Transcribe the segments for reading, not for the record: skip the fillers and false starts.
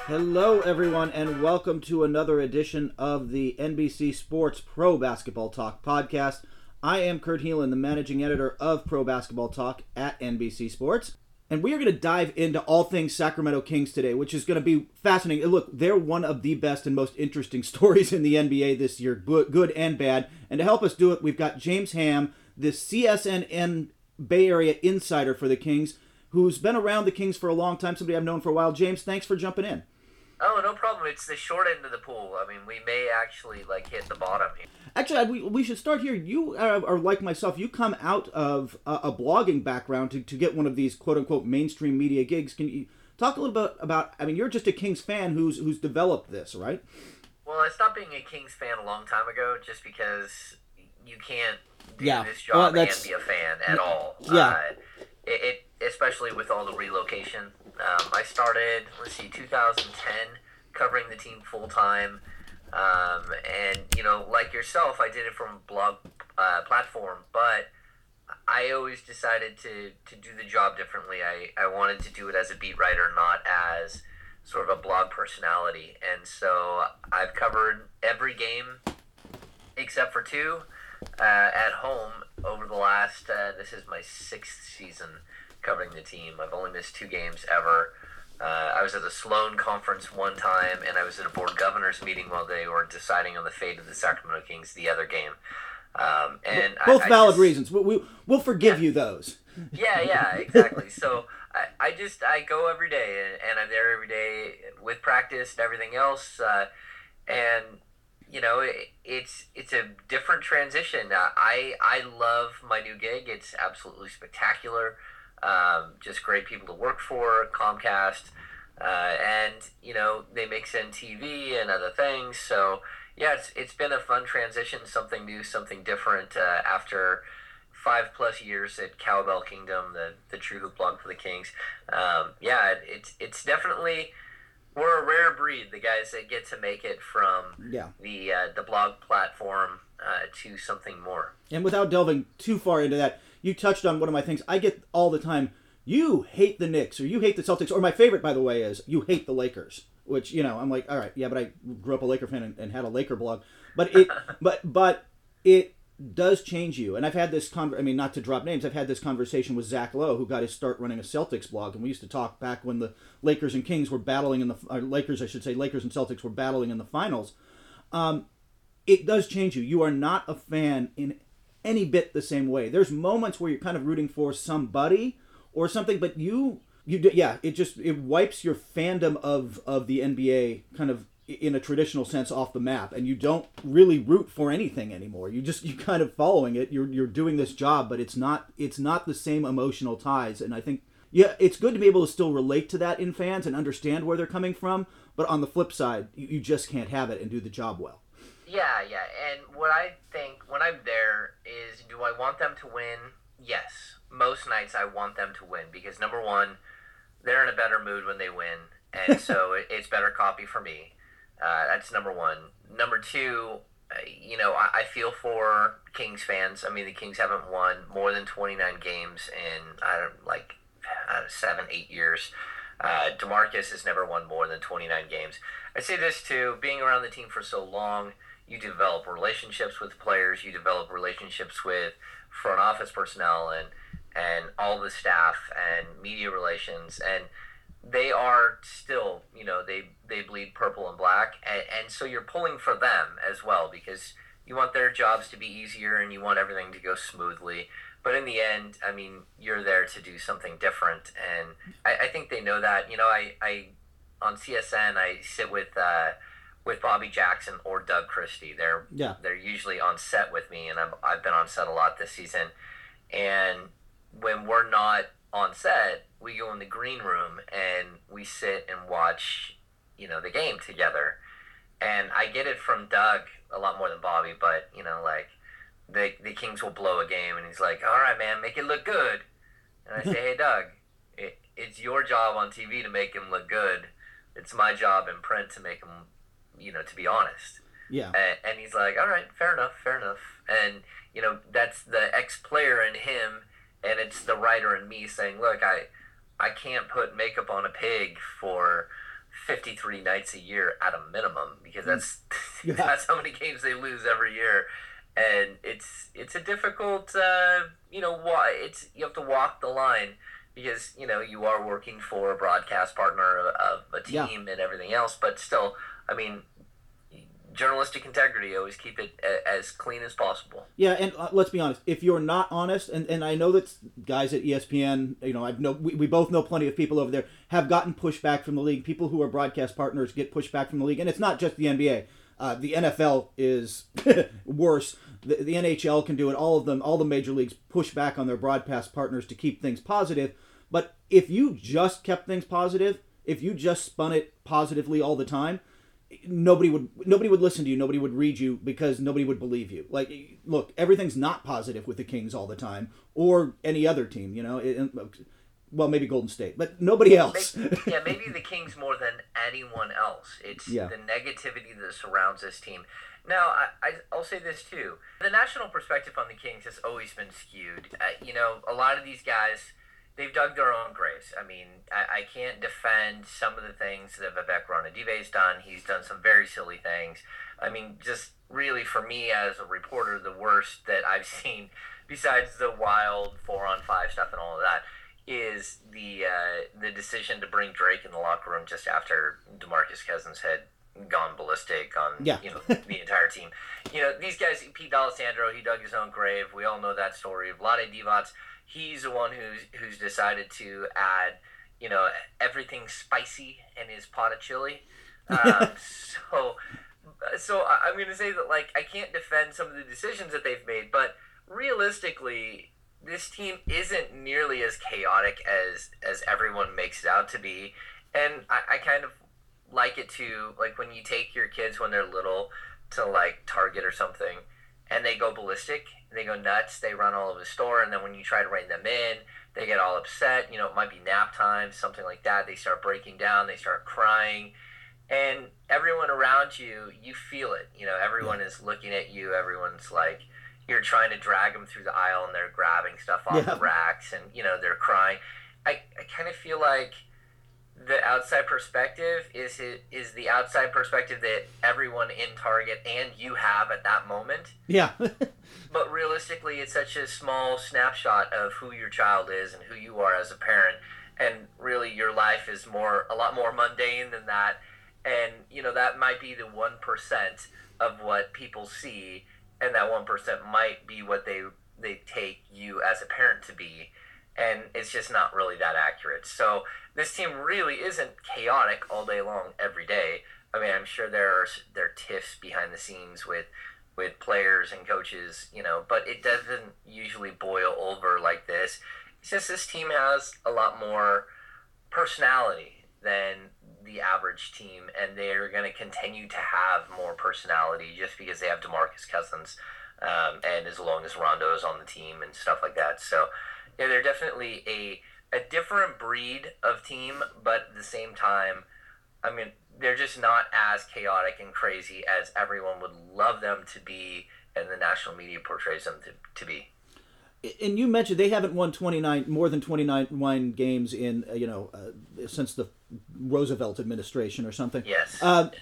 Hello, everyone, and welcome to another edition of the NBC Sports Pro Basketball Talk podcast. I am Kurt Heelan, the managing editor of Pro Basketball Talk at NBC Sports. And we are going to dive into all things Sacramento Kings today, which is going to be fascinating. Look, they're one of the best and most interesting stories in the NBA this year, good and bad. And to help us do it, we've got James Ham, the CSNN Bay Area insider for the Kings, who's been around the Kings for a long time, somebody I've known for a while. James, thanks for jumping in. Oh, no problem. It's the short end of the pool. I mean, we may actually, hit the bottom here. Actually, we should start here. You are like myself. You come out of a blogging background to get one of these quote-unquote mainstream media gigs. Can you talk a little bit about, I mean, you're just a Kings fan who's developed this, right? Well, I stopped being a Kings fan a long time ago just because you can't do this job and be a fan at all. Yeah. It especially with all the relocation. I started, 2010, covering the team full-time. And, like yourself, I did it from a blog platform, but I always decided to do the job differently. I wanted to do it as a beat writer, not as sort of a blog personality. And so I've covered every game except for two at home over the last, this is my sixth season covering the team. I've only missed two games ever. I was at the Sloan Conference one time, and I was at a board governors meeting while they were deciding on the fate of the Sacramento Kings the other game. And both valid reasons. We'll forgive you those. Yeah, exactly. So I go every day, and I'm there every day with practice and everything else. And it's a different transition. I love my new gig. It's absolutely spectacular. Just great people to work for, Comcast, and they mix in TV and other things. So yeah, it's been a fun transition, something new, something different. After 5+ years at Cowbell Kingdom, the True Hoop blog for the Kings. It's definitely, we're a rare breed, the guys that get to make it from the blog platform to something more. And without delving too far into that, you touched on one of my things I get all the time. You hate the Knicks, or you hate the Celtics, or my favorite, by the way, is you hate the Lakers. Which, I'm like, all right, yeah, but I grew up a Laker fan and had a Laker blog. But it, but it does change you. And I've had this not to drop names, I've had this conversation with Zach Lowe, who got his start running a Celtics blog, and we used to talk back when the Lakers and Kings were battling Lakers and Celtics were battling in the finals. It does change you. You are not a fan in any bit the same way. There's moments where you're kind of rooting for somebody or something, but it wipes your fandom of the NBA kind of in a traditional sense off the map, and you don't really root for anything anymore. You're kind of following it. You're doing this job, but it's not the same emotional ties. And I think it's good to be able to still relate to that in fans and understand where they're coming from. But on the flip side, you just can't have it and do the job well. Yeah, and what I think when I'm there is, do I want them to win? Yes. Most nights I want them to win because, number one, they're in a better mood when they win, and so it's better copy for me. That's number one. Number two, I feel for Kings fans. I mean, the Kings haven't won more than 29 games in, 7-8 years. DeMarcus has never won more than 29 games. I say this too, being around the team for so long, you develop relationships with players, you develop relationships with front office personnel and all the staff and media relations, and they are still, they bleed purple and black, and so you're pulling for them as well because you want their jobs to be easier and you want everything to go smoothly. But in the end, I mean, you're there to do something different, and I think they know that. I on CSN, I sit with Bobby Jackson or Doug Christie. They're usually on set with me, and I've been on set a lot this season. And when we're not on set, we go in the green room and we sit and watch, the game together. And I get it from Doug a lot more than Bobby, but the Kings will blow a game, and he's like, "All right, man, make it look good." And I say, "Hey, Doug, it's your job on TV to make him look good. It's my job in print to make him, to be honest." Yeah. And he's like, "All right, fair enough." And, that's the ex-player in him, and it's the writer in me saying, "Look, I can't put makeup on a pig for 53 nights a year at a minimum, because that's Yeah. that's how many games they lose every year. And it's a difficult, it's you have to walk the line, because you are working for a broadcast partner of a Yeah. team and everything else, but still, I mean, journalistic integrity, always keep it as clean as possible. Yeah, and let's be honest. If you're not honest, and I know that guys at ESPN, we both know plenty of people over there have gotten pushback from the league. People who are broadcast partners get pushback from the league, and it's not just the NBA. The NFL is worse. The NHL can do it. All of them, all the major leagues push back on their broadcast partners to keep things positive. But if you just kept things positive, if you just spun it positively all the time, nobody would listen to you. Nobody would read you, because nobody would believe you. Like, look, everything's not positive with the Kings all the time, or any other team. Well, maybe Golden State, but nobody else. Maybe the Kings more than anyone else. It's the negativity that surrounds this team. Now, I'll say this too. The national perspective on the Kings has always been skewed. A lot of these guys, they've dug their own graves. I mean, I can't defend some of the things that Vivek Ranadive's done. He's done some very silly things. I mean, just really, for me as a reporter, the worst that I've seen, besides the wild 4-on-5 stuff and all of that, is the decision to bring Drake in the locker room just after DeMarcus Cousins had gone ballistic on the entire team. These guys, Pete D'Alessandro, he dug his own grave. We all know that story. Vlade Divac, he's the one who's decided to add everything spicy in his pot of chili. So I'm going to say that, like, I can't defend some of the decisions that they've made, but realistically, this team isn't nearly as chaotic as everyone makes it out to be. And I kind of like it too, like when you take your kids when they're little to like Target or something, and they go ballistic, they go nuts, they run all over the store, and then when you try to rein them in, they get all upset. It might be nap time, something like that. They start breaking down, they start crying, and everyone around you, you feel it. Everyone is looking at you. Everyone's like, you're trying to drag them through the aisle, and they're grabbing stuff off the racks, and they're crying. I kind of feel like the outside perspective is the outside perspective that everyone in Target and you have at that moment. Yeah. But realistically, it's such a small snapshot of who your child is and who you are as a parent. And really, your life is a lot more mundane than that. And, that might be the 1% of what people see. And that 1% might be what they take you as a parent to be. And it's just not really that accurate. So this team really isn't chaotic all day long, every day. I mean, I'm sure there are tiffs behind the scenes with players and coaches, but it doesn't usually boil over like this. It's just this team has a lot more personality than the average team, and they're going to continue to have more personality just because they have DeMarcus Cousins, and as long as Rondo is on the team and stuff like that. So yeah, they're definitely a different breed of team, but at the same time, I mean, they're just not as chaotic and crazy as everyone would love them to be, and the national media portrays them to be. And you mentioned they haven't won more than 29 games in since the Roosevelt administration or something. Yes.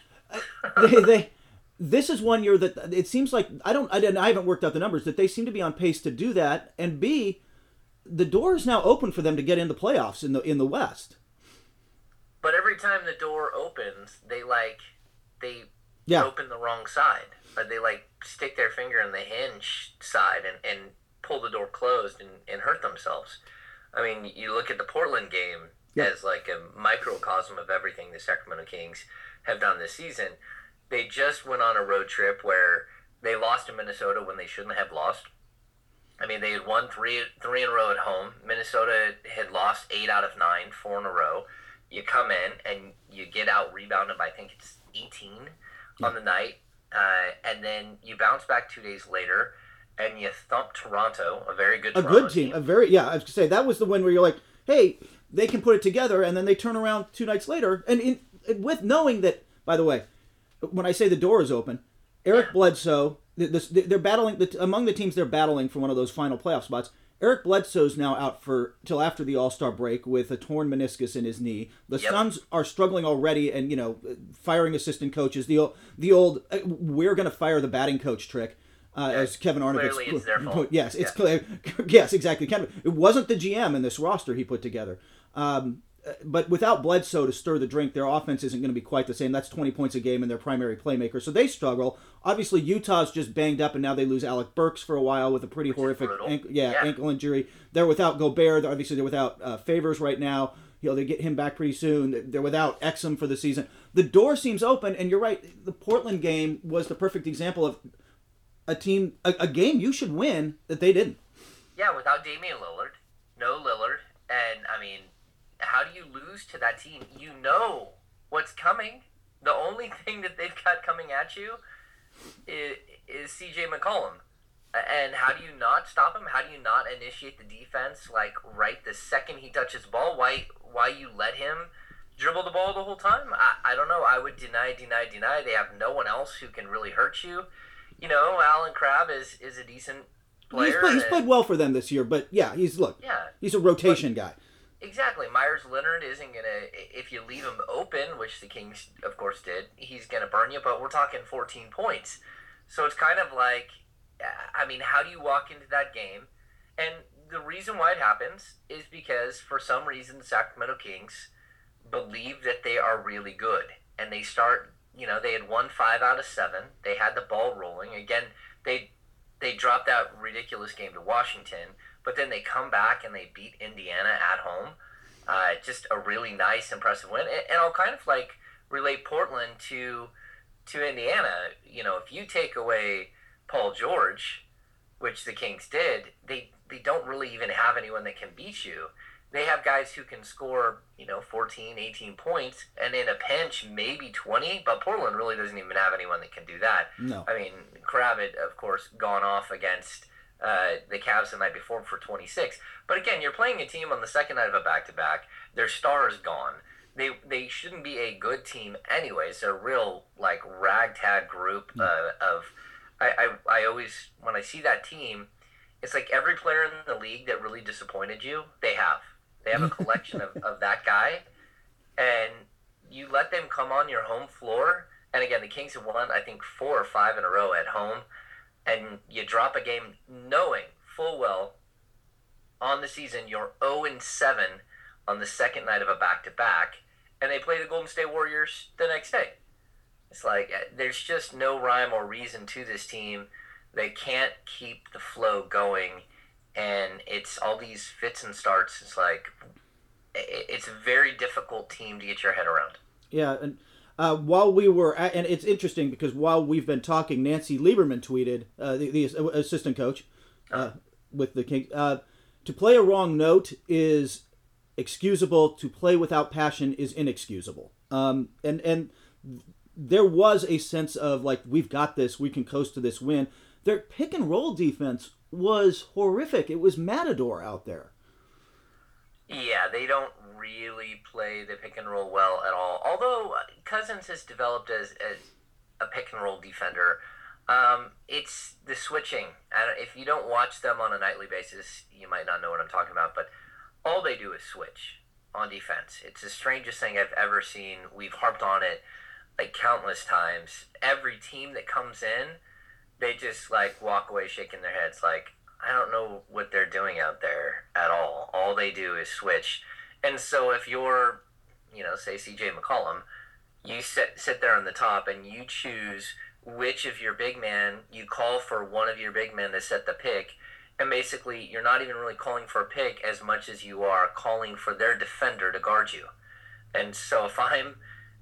This is one year that it seems like I haven't worked out the numbers, that they seem to be on pace to do that, and B, the door is now open for them to get in the playoffs in the West. But every time the door opens, they open the wrong side. Or they stick their finger in the hinge side and pull the door closed and hurt themselves. I mean, you look at the Portland game as like a microcosm of everything the Sacramento Kings have done this season. They just went on a road trip where they lost to Minnesota when they shouldn't have lost. I mean, they had won three in a row at home. Minnesota had lost 8 out of 9, 4 in a row. You come in and you get out rebounded by, I think it's 18 on the night, and then you bounce back 2 days later and you thump Toronto, a very good Toronto team. I was going to say, that was the one where you're like, hey, they can put it together, and then they turn around 2 nights later, and with knowing that, by the way, when I say the door is open, Eric Bledsoe, they're battling among the teams they're battling for one of those final playoff spots. Eric Bledsoe's now out for till after the All-Star break with a torn meniscus in his knee. The Suns are struggling already, and firing assistant coaches. The old we're going to fire the batting coach trick. As Kevin Arnovitz, clearly it's their fault. Yes, it's clear. Yes, exactly. It wasn't the GM in this roster he put together. But without Bledsoe to stir the drink, their offense isn't going to be quite the same. That's 20 points a game and their primary playmaker. So they struggle. Obviously, Utah's just banged up, and now they lose Alec Burks for a while with a pretty horrific ankle injury. They're without Gobert. Obviously, they're without Favors right now. They get him back pretty soon. They're without Exum for the season. The door seems open, and you're right. The Portland game was the perfect example of a game you should win that they didn't. Yeah, without Damian Lillard, no Lillard, and I mean, how do you lose to that team? You know what's coming. The only thing that they've got coming at you is CJ McCollum. And how do you not stop him? How do you not initiate the defense right the second he touches the ball? Why you let him dribble the ball the whole time? I don't know. I would deny. They have no one else who can really hurt you. Alan Crabb is a decent player. He's played well for them this year, but he's a rotation guy. Exactly. Myers Leonard isn't going to, if you leave him open, which the Kings, of course, did, he's going to burn you, but we're talking 14 points. So it's kind of like, how do you walk into that game? And the reason why it happens is because, for some reason, the Sacramento Kings believe that they are really good. And they start, they had won 5 out of 7. They had the ball rolling. Again, they dropped that ridiculous game to Washington. But then they come back and they beat Indiana at home. Just a really nice, impressive win. And I'll kind of relate Portland to Indiana. If you take away Paul George, which the Kings did, they don't really even have anyone that can beat you. They have guys who can score, 14, 18 points, and in a pinch, maybe 20. But Portland really doesn't even have anyone that can do that. No. Crab had, of course, gone off against the Cavs the night before for 26. But again, you're playing a team on the second night of a back-to-back. Their star is gone. They shouldn't be a good team anyways. They're a real, ragtag group of... I always, when I see that team, it's like every player in the league that really disappointed you, they have a collection of that guy, and you let them come on your home floor. And again, the Kings have won, I think, 4 or 5 in a row at home. And you drop a game knowing full well on the season you're 0-7 on the second night of a back-to-back, and they play the Golden State Warriors the next day. It's like there's just no rhyme or reason to this team. They can't keep the flow going, and it's all these fits and starts. It's it's a very difficult team to get your head around. Yeah, and while we were and it's interesting because while we've been talking, Nancy Lieberman tweeted, the assistant coach with the Kings, to play a wrong note is excusable. To play without passion is inexcusable. And there was a sense of we've got this, we can coast to this win. Their pick and roll defense was horrific. It was Matador out there. Yeah, they don't really play the pick and roll well at all. Although Cousins has developed as a pick and roll defender, it's the switching. If you don't watch them on a nightly basis, you might not know what I'm talking about. But all they do is switch on defense. It's the strangest thing I've ever seen. We've harped on it countless times. Every team that comes in, they just walk away shaking their heads I don't know what they're doing out there at all. All they do is switch. And so if you're, say CJ McCollum, you sit there on the top and you choose which of your big men, you call for one of your big men to set the pick. And basically you're not even really calling for a pick as much as you are calling for their defender to guard you. And so if I'm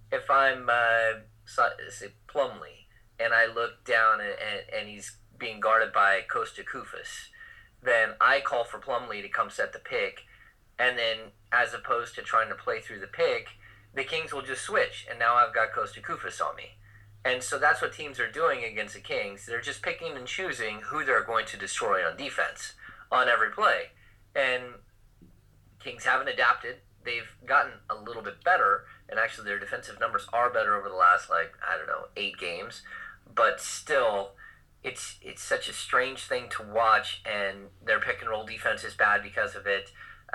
say Plumlee and I look down and he's being guarded by Kosta Koufos, then I call for Plumlee to come set the pick, and then as opposed to trying to play through the pick, the Kings will just switch, and now I've got Kosta Koufos on me. And so that's what teams are doing against the Kings. They're just picking and choosing who they're going to destroy on defense on every play. And Kings haven't adapted. They've gotten a little bit better, and actually their defensive numbers are better over the last, 8 games. But still, it's such a strange thing to watch, and their pick and roll defense is bad because of it.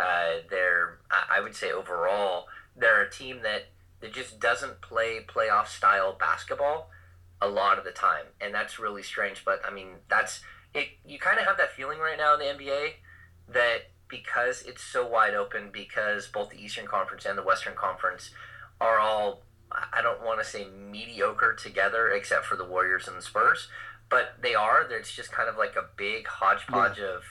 I would say overall they're a team that just doesn't play playoff style basketball a lot of the time, and that's really strange. But I mean, that's it. You kind of have that feeling right now in the NBA that because it's so wide open, because both the Eastern Conference and the Western Conference are all, I don't want to say mediocre together, except for the Warriors and the Spurs, but they are. It's just kind of like a big hodgepodge of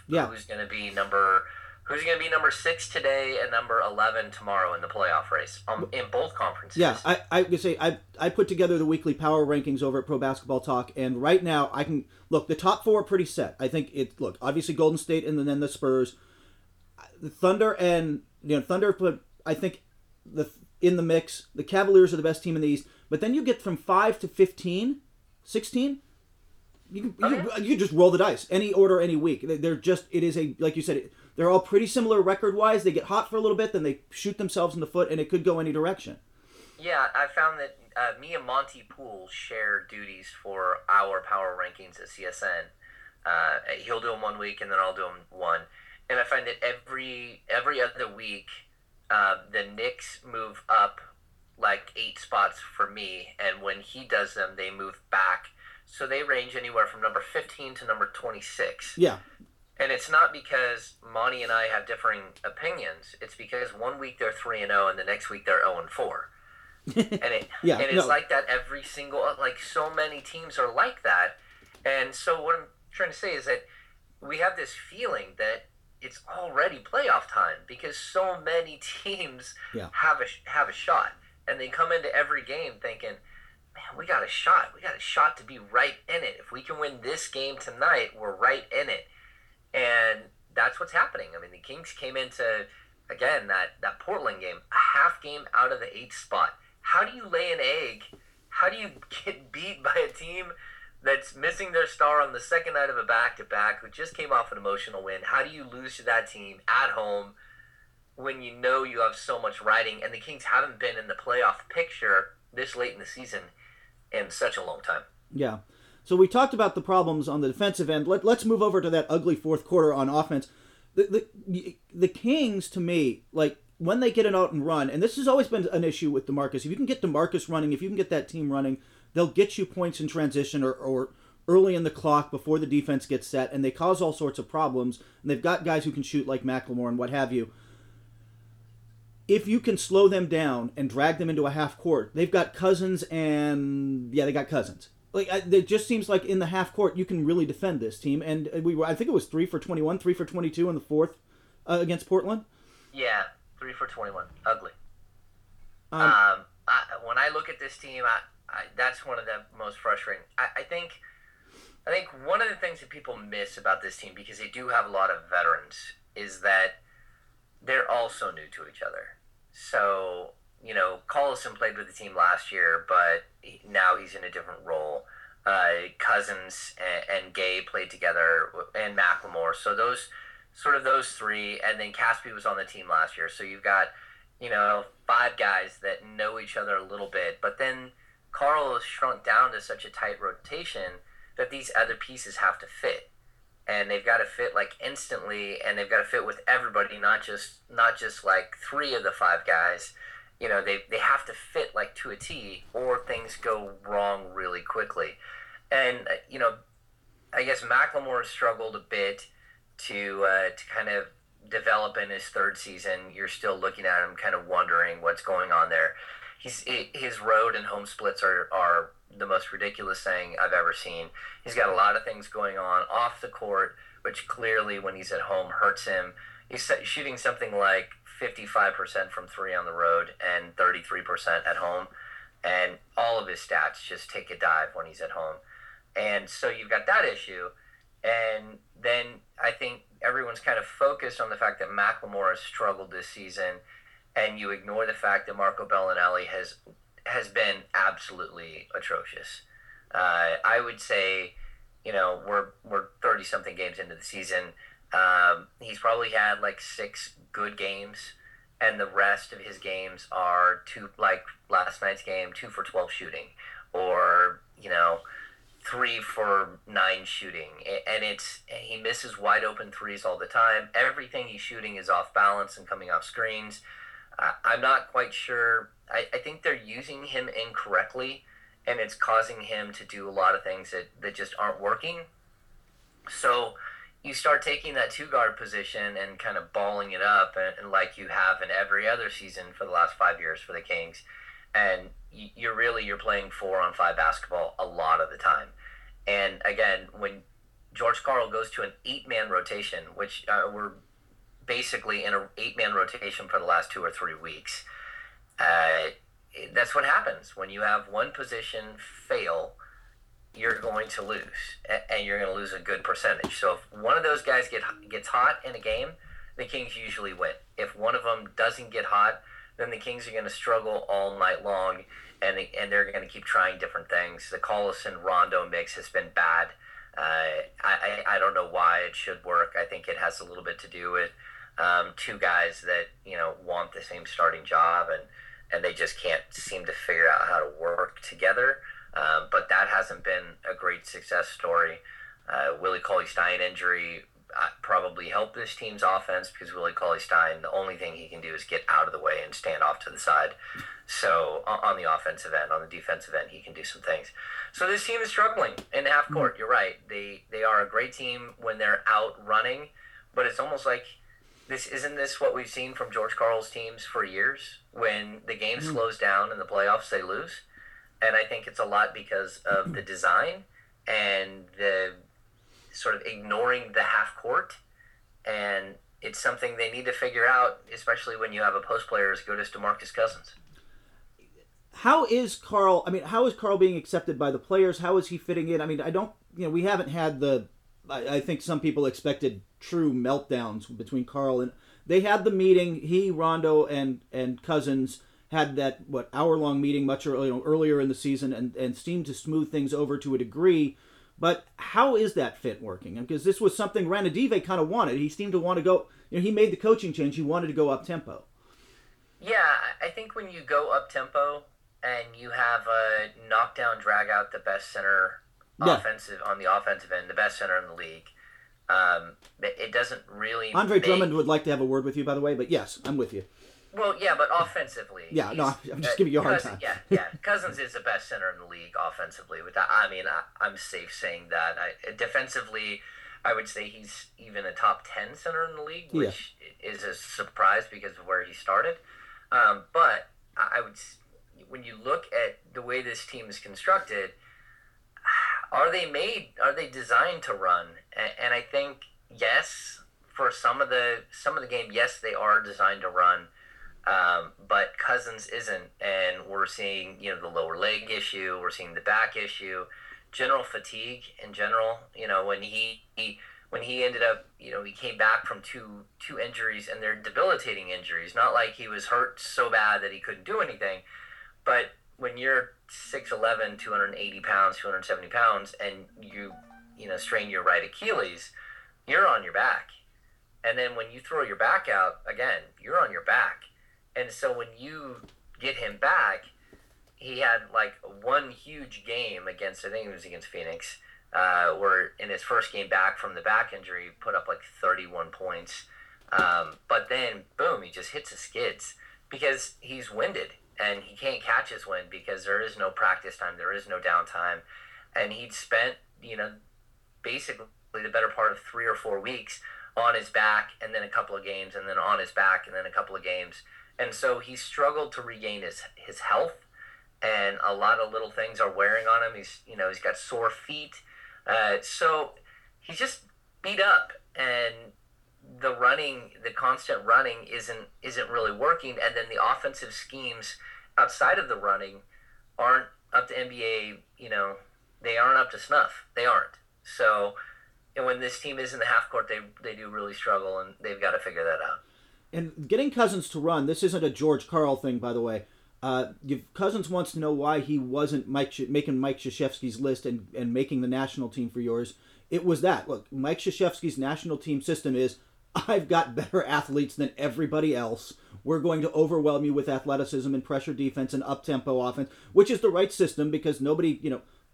who's going to be number 6 today and number 11 tomorrow in the playoff race in both conferences. Yeah, I would say I put together the weekly power rankings over at Pro Basketball Talk, and right now I can look. The top 4 are pretty set. I think obviously Golden State and then the Spurs, the Thunder, and Thunder. But I think in the mix, the Cavaliers are the best team in the East. But then you get from 5 to 15, 16. You can just roll the dice any order any week. They're just like you said. They're all pretty similar record-wise. They get hot for a little bit, then they shoot themselves in the foot, and it could go any direction. Yeah, I found that me and Monty Poole share duties for our power rankings at CSN. He'll do them one week, and then I'll do them one. And I find that every other week, the Knicks move up like 8 spots for me, and when he does them, they move back. So they range anywhere from number 15 to number 26. Yeah. And it's not because Monty and I have differing opinions. It's because one week they're 3-0 and the next week they're 0-4. And it's like that every single, like so many teams are like that. And so what I'm trying to say is that we have this feeling that it's already playoff time because so many teams have a shot, and they come into every game thinking, man, we got a shot. We got a shot to be right in it. If we can win this game tonight, we're right in it. And that's what's happening. I mean, the Kings came into, again, that Portland game, a half game out of the 8th spot. How do you lay an egg? How do you get beat by a team that's missing their star on the second night of a back-to-back, who just came off an emotional win? How do you lose to that team at home when you know you have so much riding? And the Kings haven't been in the playoff picture this late in the season in such a long time. Yeah. So we talked about the problems on the defensive end. Let's move over to that ugly fourth quarter on offense. The Kings, to me, like when they get it out and run, and this has always been an issue with DeMarcus. If you can get DeMarcus running, if you can get that team running, they'll get you points in transition or early in the clock before the defense gets set, and they cause all sorts of problems. And they've got guys who can shoot like McLemore and what have you. If you can slow them down and drag them into a half court, they've got Cousins and they got Cousins. Like it just seems like in the half court you can really defend this team, and I think it was 3 for 21, 3 for 22 in the fourth against Portland. Yeah, 3 for 21, ugly. When I look at this team, that's one of the most frustrating. I think one of the things that people miss about this team, because they do have a lot of veterans, is that they're all so new to each other. So, Collison played with the team last year, but now he's in a different role. Cousins and Gay played together, and McLemore. So those 3, and then Caspi was on the team last year. So you've got, 5 guys that know each other a little bit. But then Carl has shrunk down to such a tight rotation that these other pieces have to fit. And they've got to fit like instantly, and they've got to fit with everybody, not just like 3 of the 5 guys. They have to fit like to a T, or things go wrong really quickly. And I guess McLemore struggled a bit to kind of develop in his 3rd season. You're still looking at him, kind of wondering what's going on there. His road and home splits are the most ridiculous thing I've ever seen. He's got a lot of things going on off the court, which clearly when he's at home hurts him. He's shooting something like 55% from 3 on the road and 33% at home, and all of his stats just take a dive when he's at home. And so you've got that issue, and then I think everyone's kind of focused on the fact that McLemore has struggled this season, and you ignore the fact that Marco Bellinelli has been absolutely atrocious. I would say, we're 30-something games into the season. He's probably had like 6 good games, and the rest of his games are 2, like last night's game, 2 for 12 shooting, or 3 for 9 shooting, and he misses wide open threes all the time. Everything he's shooting is off balance and coming off screens. I'm not quite sure. I think they're using him incorrectly, and it's causing him to do a lot of things that just aren't working. So you start taking that 2 guard position and kind of balling it up, and like you have in every other season for the last 5 years for the Kings, and you're playing 4-on-5 basketball a lot of the time. And again, when George Karl goes to an 8-man rotation, which we're basically in an 8-man rotation for the last 2 or 3 weeks, that's what happens when you have one position fail. You're going to lose, and you're going to lose a good percentage. So if one of those guys gets hot in a game, the Kings usually win. If one of them doesn't get hot, then the Kings are going to struggle all night long, and they're going to keep trying different things. The Collison-Rondo mix has been bad. I don't know why it should work. I think it has a little bit to do with 2 guys that want the same starting job, and they just can't seem to figure out how to work together. But that hasn't been a great success story. Willie Cauley-Stein injury probably helped this team's offense, because Willie Cauley-Stein, the only thing he can do is get out of the way and stand off to the side. So on the offensive end, on the defensive end, he can do some things. So this team is struggling in half court. You're right. They are a great team when they're out running, but it's almost like isn't this what we've seen from George Karl's teams for years? When the game slows down in the playoffs, they lose. And I think it's a lot because of the design and the sort of ignoring the half court. And it's something they need to figure out, especially when you have a post player as good as DeMarcus Cousins. How is Karl being accepted by the players? How is he fitting in? I mean, we haven't had I think some people expected true meltdowns between Karl and they had the meeting. He, Rondo, and Cousins had that hour-long meeting much earlier in the season and seemed to smooth things over to a degree. But how is that fit working? Because this was something Ranadive kind of wanted. He seemed to want to go. He made the coaching change. He wanted to go up tempo. Yeah, I think when you go up tempo and you have a knockdown, drag out the best center offensive on the offensive end, the best center in the league. It doesn't really. Andre Drummond would like to have a word with you, by the way. But yes, I'm with you. Well, yeah, but offensively. Yeah, no, I'm just giving you a hard time. Yeah. Cousins is the best center in the league offensively. With that, I'm safe saying that. Defensively, I would say he's even a top 10 center in the league, which is a surprise because of where he started. But when you look at the way this team is constructed, are they designed to run? And I think yes, for some of the game, yes, they are designed to run. But Cousins isn't, and we're seeing the lower leg issue, we're seeing the back issue, general fatigue in general. When he ended up, he came back from two injuries, and they're debilitating injuries. Not like he was hurt so bad that he couldn't do anything, but when you're 6'11", 280 pounds, 270 pounds, and you strain your right Achilles, you're on your back, and then when you throw your back out again, you're on your back. And so when you get him back, he had one huge game I think it was against Phoenix, where in his first game back from the back injury, he put up 31 points. But then, boom, he just hits the skids because he's winded and he can't catch his wind because there is no practice time, there is no downtime. And he'd spent, basically the better part of 3 or 4 weeks on his back, and then a couple of games, and then on his back, and then a couple of games. And so he struggled to regain his health, and a lot of little things are wearing on him. He's got sore feet, so he's just beat up, and the constant running isn't really working. And then the offensive schemes outside of the running aren't up to NBA. They aren't up to snuff. They aren't. So, and when this team is in the half court, they do really struggle, and they've got to figure that out. And getting Cousins to run, this isn't a George Karl thing, by the way. Cousins wants to know why he wasn't making Mike Krzyzewski's list and making the national team for yours. It was that. Look, Mike Krzyzewski's national team system is, I've got better athletes than everybody else. We're going to overwhelm you with athleticism and pressure defense and up-tempo offense, which is the right system because nobody,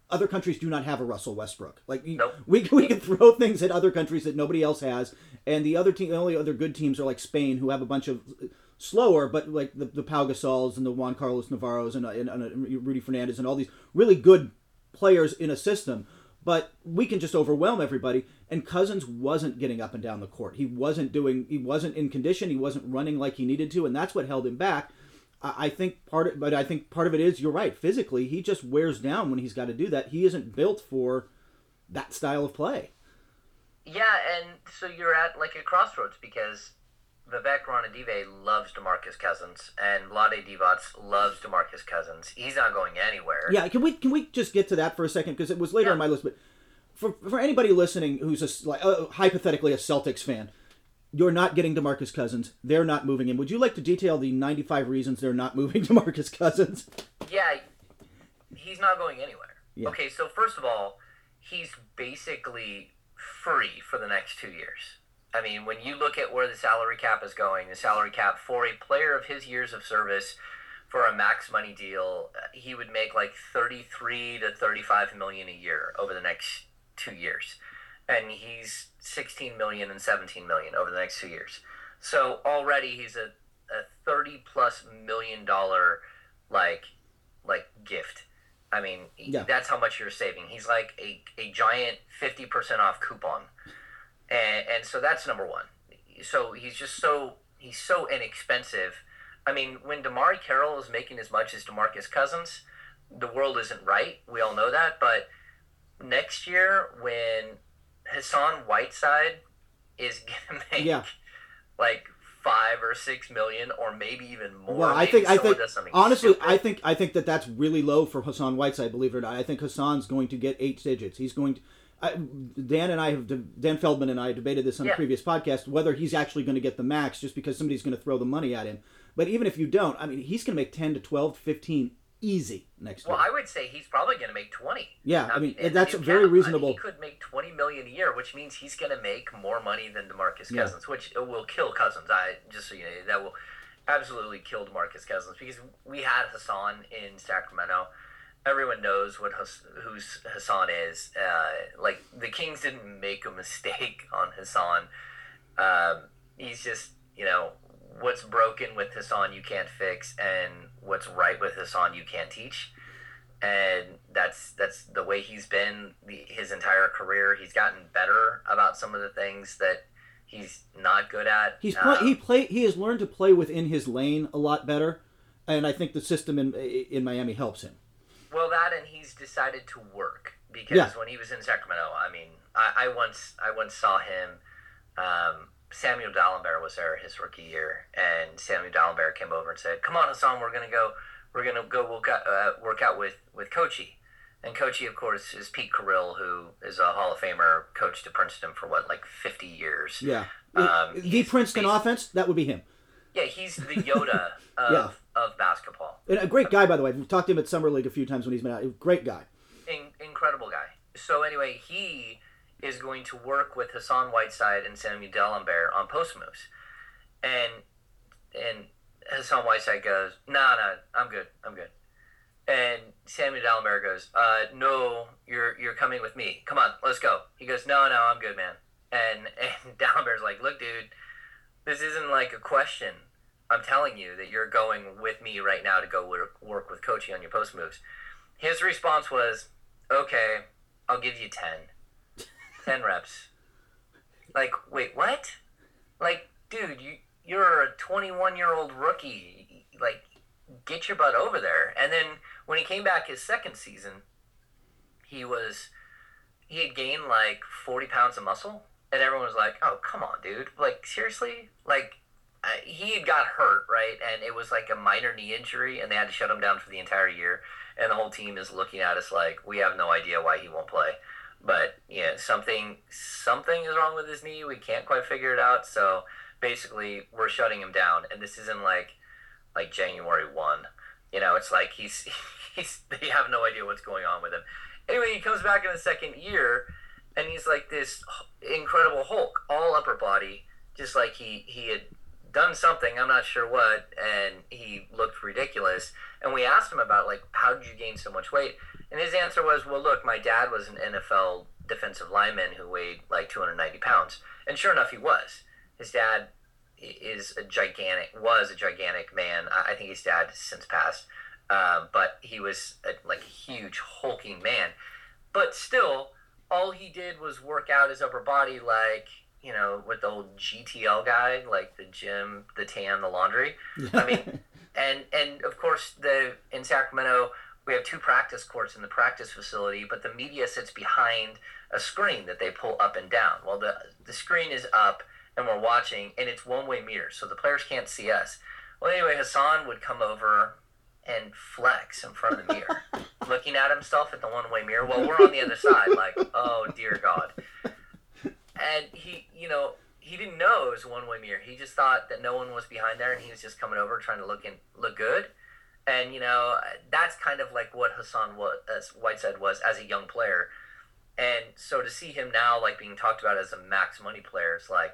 other countries do not have a Russell Westbrook. Like Nope. we can throw things at other countries that nobody else has, and the only other good teams are like Spain, who have a bunch of slower, but like the Pau Gasols and the Juan Carlos Navarros and Rudy Fernandez and all these really good players in a system. But we can just overwhelm everybody. And Cousins wasn't getting up and down the court. He wasn't in condition. He wasn't running like he needed to, and that's what held him back. I think part of it is, you're right. Physically, he just wears down when he's got to do that. He isn't built for that style of play. Yeah, and so you're at like a crossroads because Vivek Ranadive loves DeMarcus Cousins, and Vlade Divac loves DeMarcus Cousins. He's not going anywhere. Yeah, can we just get to that for a second, because it was later on my list. But for anybody listening who's hypothetically a Celtics fan, you're not getting DeMarcus Cousins. They're not moving him. Would you like to detail the 95 reasons they're not moving DeMarcus Cousins? Yeah, he's not going anywhere. Yeah. Okay, so first of all, he's basically free for the next 2 years. I mean, when you look at where the salary cap is going, the salary cap for a player of his years of service for a max money deal, he would make like 33 to 35 million a year over the next 2 years. And he's 16 million and 17 million over the next 2 years. So already he's a $30+ million like gift. I mean, that's how much you're saving. He's like a giant 50% off coupon. And so that's number one. So he's so inexpensive. I mean, when DeMar Carroll is making as much as DeMarcus Cousins, the world isn't right. We all know that. But next year, when Hassan Whiteside is going to make like 5 or 6 million, or maybe even more. Well, I think honestly, stupid. I think that's really low for Hassan Whiteside. Believe it or not, I think Hassan's going to get 8 digits. He's going to. Dan Feldman and I debated this on a previous podcast, whether he's actually going to get the max just because somebody's going to throw the money at him. But even if you don't, I mean, he's going to make 10 to 12 to 15 easy next year. Well, I would say he's probably going to make 20. Yeah, I mean that's very reasonable. He could make 20 million a year, which means he's going to make more money than DeMarcus Cousins, which will kill Cousins. Just so you know, that will absolutely kill DeMarcus Cousins, because we had Hassan in Sacramento. Everyone knows who's Hassan is. Like, the Kings didn't make a mistake on Hassan. He's just, what's broken with Hassan you can't fix, and what's right with Hassan you can't teach. And that's the way he's been his entire career. He's gotten better about some of the things that he's not good at. He has learned to play within his lane a lot better, and I think the system in Miami helps him. Well, that, and he's decided to work, because when he was in Sacramento, I mean, I once saw him. Samuel Dalembert was there his rookie year, and Samuel Dalembert came over and said, "Come on, Hassan, we're gonna go work out with Coachy." And Coachy, of course, is Pete Carrill, who is a Hall of Famer, coached at Princeton for 50 years. Yeah, the Princeton offense, that would be him. Yeah, he's the Yoda of basketball. And a great guy, by the way. We've talked to him at Summer League a few times when he's been out. Great guy. Incredible guy. So anyway, he is going to work with Hassan Whiteside and Samuel Dalembert on post moves. And Hassan Whiteside goes, No, I'm good. And Samuel Dalembert goes, no, you're coming with me. Come on, let's go. He goes, no, I'm good, man. And Dalembert's like, look, dude, this isn't like a question. I'm telling you that you're going with me right now to go work with Coachy on your post moves. His response was, okay, I'll give you 10 reps. Like, wait, what? Like, dude, you're a 21-year-old rookie. Like, get your butt over there. And then when he came back his second season, he had gained like 40 pounds of muscle. And everyone was like, oh, come on, dude. Like, seriously? Like, he had got hurt, right? And it was like a minor knee injury, and they had to shut him down for the entire year. And the whole team is looking at us like, we have no idea why he won't play. But, yeah, something is wrong with his knee. We can't quite figure it out. So, basically, we're shutting him down. And this isn't like January 1. It's like they have no idea what's going on with him. Anyway, he comes back in the second year, and he's like this incredible Hulk, all upper body, just like he had done something, I'm not sure what, and he looked ridiculous. And we asked him about, like, how did you gain so much weight? And his answer was, well, look, my dad was an NFL defensive lineman who weighed like 290 pounds. And sure enough, he was. His dad was a gigantic man. I think his dad has since passed. But he was like a huge, hulking man. But still, all he did was work out his upper body like, with the old GTL guy, like the gym, the tan, the laundry. I mean, and of course, in Sacramento, we have 2 practice courts in the practice facility, but the media sits behind a screen that they pull up and down. Well, the screen is up, and we're watching, and it's one-way mirror, so the players can't see us. Well, anyway, Hassan would come over and flex in front of the mirror, looking at himself at the one-way mirror while we're on the other side, like, oh, dear God. And he didn't know it was a one-way mirror. He just thought that no one was behind there, and he was just coming over trying to look good. And, that's kind of like what Hassan Whiteside was as a young player. And so to see him now, like, being talked about as a max money player, it's like,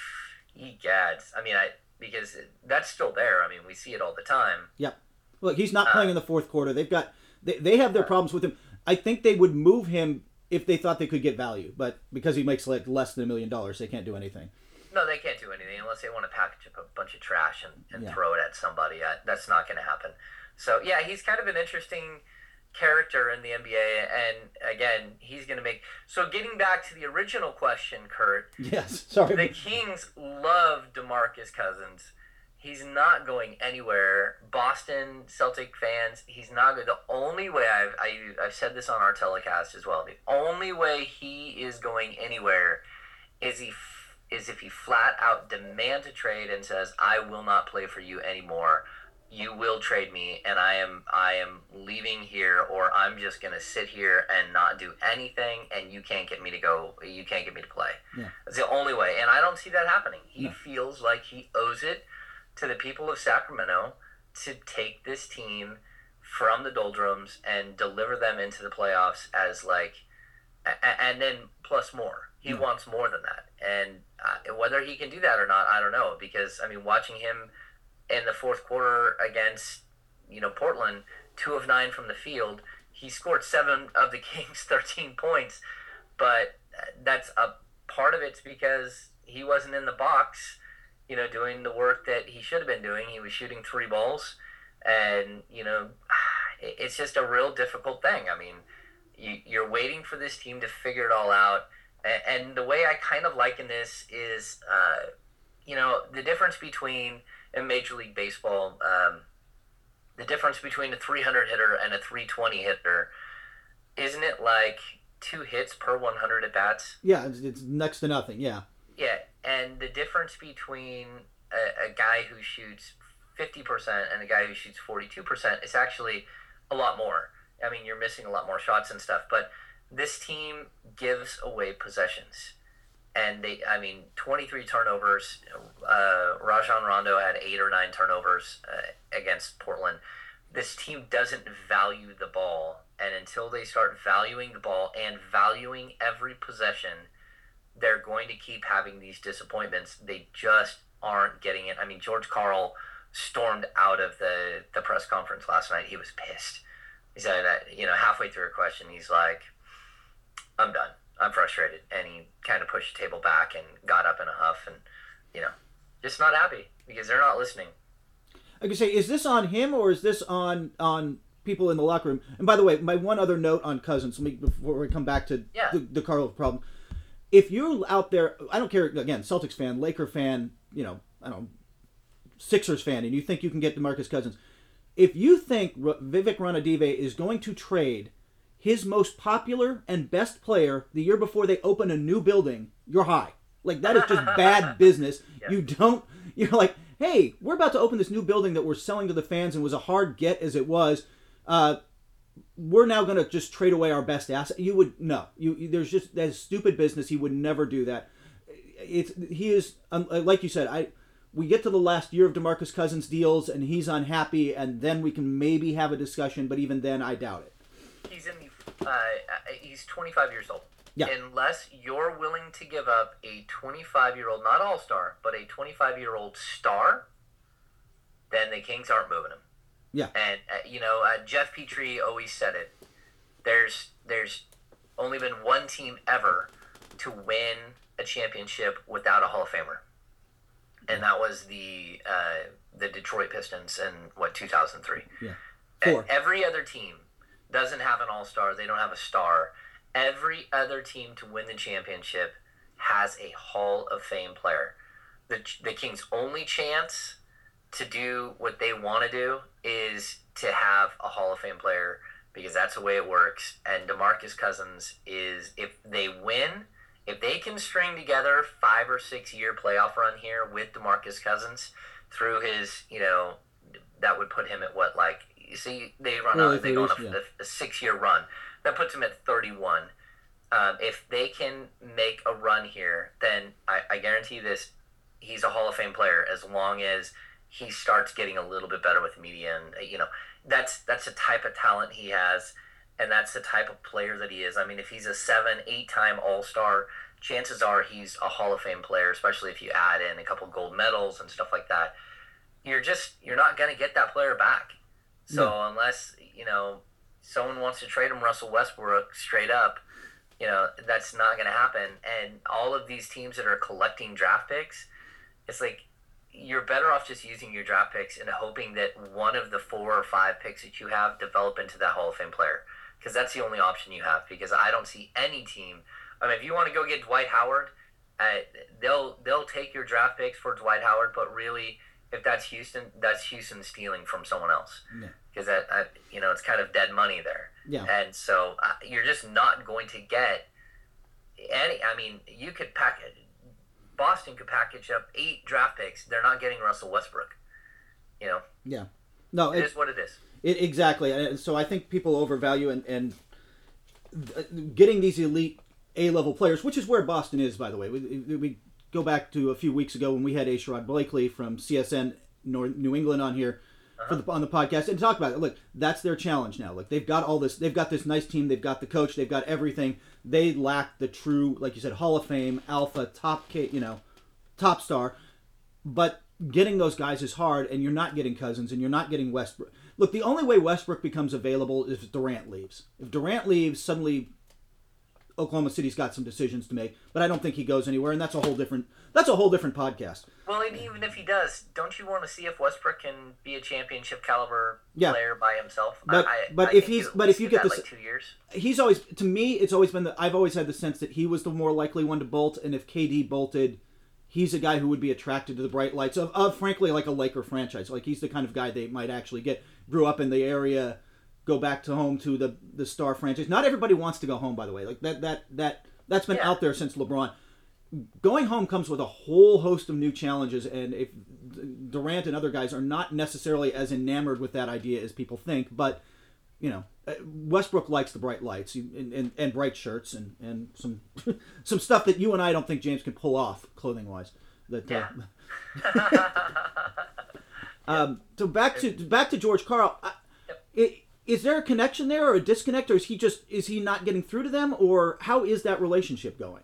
egads. I mean, because that's still there. I mean, we see it all the time. Yep. Look, he's not playing in the fourth quarter. They have their problems with him. I think they would move him if they thought they could get value, but because he makes like less than $1 million, they can't do anything. No, they can't do anything unless they want to package up a bunch of trash and throw it at somebody. That's not going to happen. So, yeah, he's kind of an interesting character in the NBA, and again, he's going to make... So, getting back to the original question, Kurt. Yes, sorry. The Kings love DeMarcus Cousins. He's not going anywhere. Boston Celtic fans, he's not going... The only way, I've said this on our telecast as well, the only way he is going anywhere is if he flat out demands a trade and says, I will not play for you anymore. You will trade me, and I am leaving here, or I'm just going to sit here and not do anything, and you can't get me to go. You can't get me to play. Yeah. That's the only way, and I don't see that happening. He feels like he owes it to the people of Sacramento to take this team from the doldrums and deliver them into the playoffs as and then plus more. He wants more than that, and whether he can do that or not, I don't know, because, I mean, watching him in the fourth quarter against, Portland, 2 of 9 from the field, he scored 7 of the Kings' 13 points, but that's a part of it's because he wasn't in the box, doing the work that he should have been doing. He was shooting 3 balls, and, it's just a real difficult thing. I mean, you're waiting for this team to figure it all out, and the way I kind of liken this is, the difference between... in Major League Baseball, the difference between a 300 hitter and a 320 hitter, isn't it like 2 hits per 100 at bats? Yeah, it's next to nothing. Yeah. Yeah, and the difference between a guy who shoots 50% and a guy who shoots 42% is actually a lot more. I mean, you're missing a lot more shots and stuff, but this team gives away possessions. And 23 turnovers. Rajon Rondo had 8 or 9 turnovers against Portland. This team doesn't value the ball. And until they start valuing the ball and valuing every possession, they're going to keep having these disappointments. They just aren't getting it. I mean, George Karl stormed out of the press conference last night. He was pissed. He said that, halfway through a question, he's like, I'm done. I'm frustrated. And he kind of pushed the table back and got up in a huff and, just not happy because they're not listening. I could say, is this on him or is this on people in the locker room? And by the way, my one other note on Cousins, before we come back to the Karl problem. If you're out there, I don't care, again, Celtics fan, Laker fan, Sixers fan, and you think you can get DeMarcus Cousins, if you think Vivek Ranadive is going to trade his most popular and best player the year before they open a new building, you're high. Like, that is just bad business. Yeah. You're like, hey, we're about to open this new building that we're selling to the fans and was a hard get as it was. We're now going to just trade away our best asset. You would, no. There's just, that's stupid business. He would never do that. He is, like you said, we get to the last year of DeMarcus Cousins deals and he's unhappy and then we can maybe have a discussion, but even then I doubt it. He's 25 years old. Yeah. Unless you're willing to give up a 25-year-old, not all-star, but a 25-year-old star, then the Kings aren't moving him. Yeah. And, Jeff Petrie always said it, there's only been one team ever to win a championship without a Hall of Famer, and that was the Detroit Pistons in 2003. Yeah, four. And every other team doesn't have an all-star. They don't have a star. Every other team to win the championship has a Hall of Fame player. The Kings' only chance to do what they want to do is to have a Hall of Fame player, because that's the way it works. And DeMarcus Cousins is, if they win, if they can string together 5 or 6 year playoff run here with DeMarcus Cousins through his, that would put him at what, like, you see, they go on a 6 year run. That puts him at 31. If they can make a run here, then I guarantee this, he's a Hall of Fame player, as long as he starts getting a little bit better with media. And, that's the type of talent he has, and that's the type of player that he is. I mean, if he's a 7-8 time All-Star, chances are he's a Hall of Fame player, especially if you add in a couple gold medals and stuff like that. You're not going to get that player back. So unless, someone wants to trade him Russell Westbrook straight up, that's not going to happen. And all of these teams that are collecting draft picks, it's like, you're better off just using your draft picks and hoping that one of the 4 or 5 picks that you have develop into that Hall of Fame player, because that's the only option you have. Because I don't see any team. I mean, if you want to go get Dwight Howard, they'll take your draft picks for Dwight Howard. But really, if that's Houston stealing from someone else, because it's kind of dead money there. Yeah. And so you're just not going to get any. I mean, you could Boston could package up 8 draft picks. They're not getting Russell Westbrook. Yeah. No, it is what it is. Exactly. So I think people overvalue and getting these elite A-level players, which is where Boston is, by the way. We go back to a few weeks ago when we had Sherrod Blakely from CSN New England on here on the podcast and talk about it. Look, that's their challenge now. Look, they've got all this. They've got this nice team. They've got the coach. They've got everything. They lack the true, like you said, Hall of Fame, alpha, top star. But getting those guys is hard, and you're not getting Cousins, and you're not getting Westbrook. Look, the only way Westbrook becomes available is if Durant leaves. If Durant leaves, suddenly Oklahoma City's got some decisions to make, but I don't think he goes anywhere, and that's a whole different podcast. Well, and even if he does, don't you want to see if Westbrook can be a championship caliber player by himself? But if you get this, like 2 years, he's always, to me, it's always been I've always had the sense that he was the more likely one to bolt, and if KD bolted, he's a guy who would be attracted to the bright lights of frankly, like a Laker franchise. Like, he's the kind of guy they might actually get. Grew up in the area, go back to home to the star franchise. Not everybody wants to go home, by the way. Like that's been out there since LeBron. Going home comes with a whole host of new challenges, and if Durant and other guys are not necessarily as enamored with that idea as people think, but Westbrook likes the bright lights and bright shirts and some some stuff that you and I don't think James can pull off clothing wise. So back to George Karl. Is there a connection there or a disconnect, or is he not getting through to them, or how is that relationship going?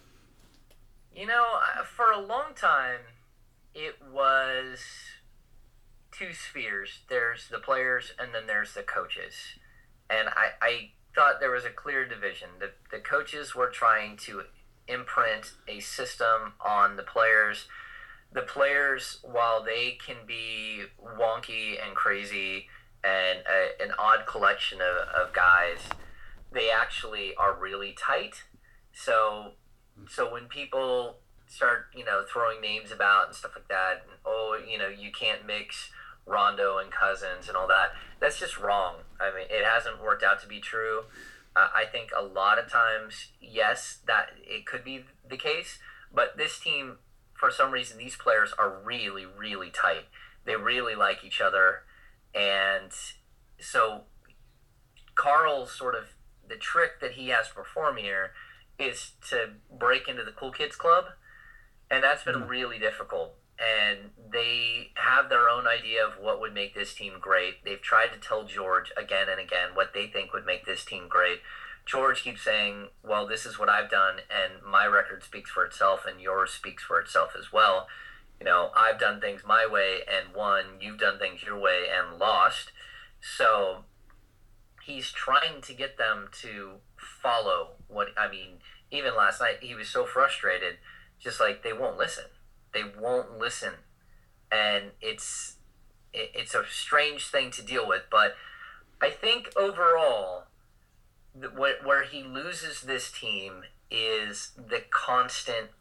For a long time, it was 2 spheres. There's the players, and then there's the coaches. And I thought there was a clear division. The coaches were trying to imprint a system on the players. The players, while they can be wonky and crazy and an odd collection of guys, they actually are really tight. So when people start, throwing names about and stuff like that, and, you can't mix Rondo and Cousins and all that, that's just wrong. I mean, it hasn't worked out to be true. I think a lot of times, yes, that it could be the case, but this team, for some reason, these players are really, really tight. They really like each other. And so Karl's sort of, the trick that he has to perform here is to break into the cool kids club, and that's been really difficult. And they have their own idea of what would make this team great. They've tried to tell George again and again what they think would make this team great. George keeps saying, well, this is what I've done, and my record speaks for itself, and yours speaks for itself as well. I've done things my way and won. You've done things your way and lost. So he's trying to get them to follow what, I mean, even last night, he was so frustrated, just like they won't listen. They won't listen. And it's a strange thing to deal with, but I think overall, where he loses this team is the constant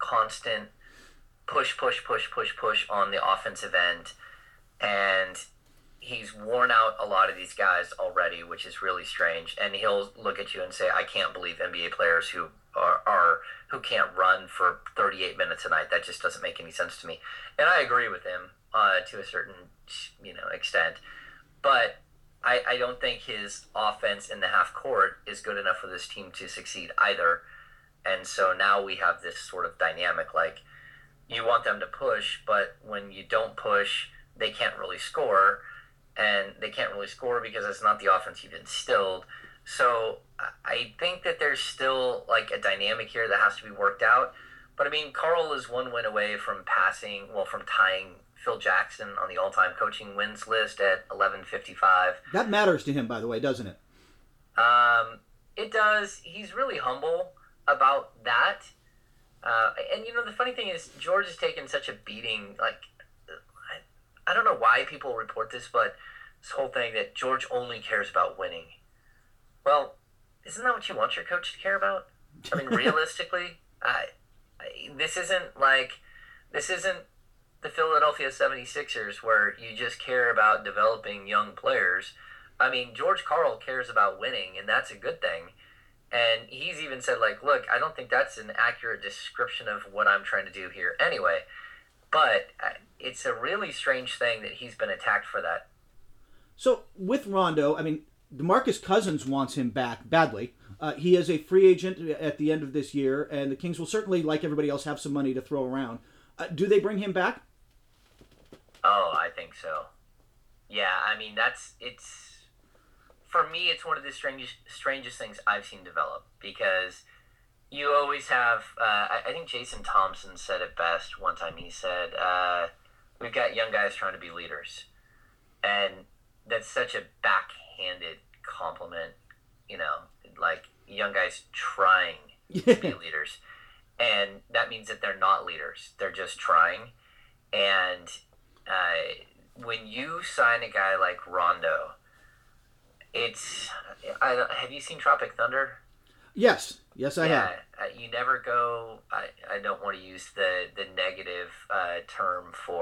push on the offensive end, and he's worn out a lot of these guys already, which is really strange. And he'll look at you and say, "I can't believe NBA players who who can't run for 38 minutes a night. That just doesn't make any sense to me." And I agree with him to a certain extent, but I don't think his offense in the half court is good enough for this team to succeed either. And so now we have this sort of dynamic, like you want them to push, but when you don't push, they can't really score. And they can't really score because it's not the offense you've instilled. So I think that there's still like a dynamic here that has to be worked out. But I mean, Carl is one win away from from tying Phil Jackson on the all-time coaching wins list at 1155. That matters to him, by the way, doesn't it? It does. He's really humble about that. And the funny thing is, George has taken such a beating. Like, I don't know why people report this, but this whole thing that George only cares about winning. Well, isn't that what you want your coach to care about? I mean, realistically, this isn't the Philadelphia 76ers where you just care about developing young players. I mean, George Karl cares about winning, and that's a good thing. And he's even said, like, look, I don't think that's an accurate description of what I'm trying to do here anyway. But it's a really strange thing that he's been attacked for that. So with Rondo, I mean, DeMarcus Cousins wants him back badly. He is a free agent at the end of this year, and the Kings will certainly, like everybody else, have some money to throw around. Do they bring him back? Oh, I think so. Yeah, I mean, for me, it's one of the strangest things I've seen develop, because you always have, I think Jason Thompson said it best one time. He said, we've got young guys trying to be leaders. And that's such a backhanded compliment, like young guys trying to be leaders. And that means that they're not leaders. They're just trying. And when you sign a guy like Rondo, have you seen Tropic Thunder? Yes, I have. You never go. I don't want to use the negative term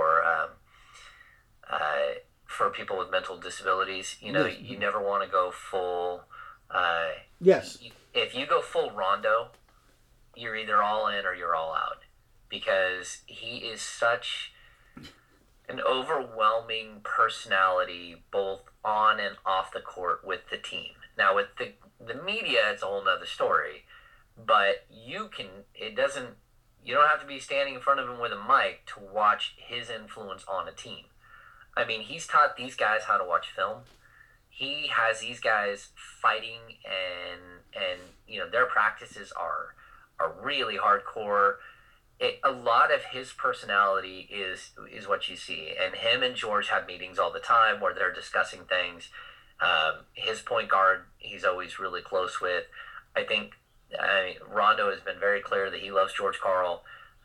for people with mental disabilities. Yes. You never want to go full. Yes. If you go full Rondo, you're either all in or you're all out, because he is such an overwhelming personality, both on and off the court with the team. Now, with the media, it's a whole nother story. But you don't have to be standing in front of him with a mic to watch his influence on a team. I mean, he's taught these guys how to watch film. He has these guys fighting, and their practices are really hardcore. A lot of his personality is what you see. And him and George have meetings all the time where they're discussing things. His point guard, he's always really close with. I think Rondo has been very clear that he loves George Karl.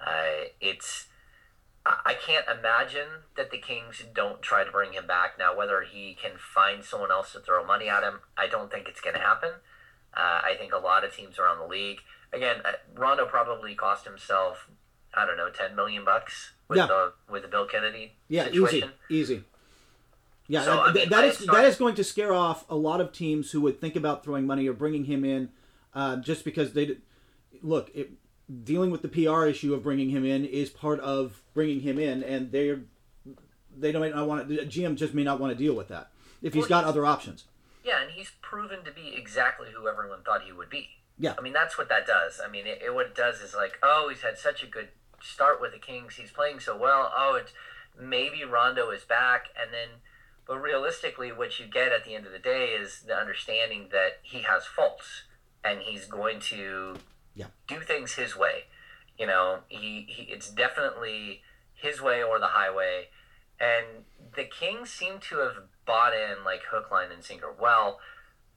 I can't imagine that the Kings don't try to bring him back. Now, whether he can find someone else to throw money at him, I don't think it's going to happen. I think a lot of teams around the league. Again, Rondo probably cost himself, I don't know, $10 million with the Bill Kennedy situation. Easy. Yeah, so, that is going to scare off a lot of teams who would think about throwing money or bringing him in, just because dealing with the PR issue of bringing him in is part of bringing him in, and they don't want to. The GM just may not want to deal with that if he's got other options. Yeah, and he's proven to be exactly who everyone thought he would be. Yeah, I mean, that's what that does. I mean, what it does is like, oh, he's had such a good start with the Kings. He's playing so well. Oh, it's maybe Rondo is back, but realistically, what you get at the end of the day is the understanding that he has faults, and he's going to do things his way. It's definitely his way or the highway. And the Kings seem to have bought in like hook, line, and sinker. Well,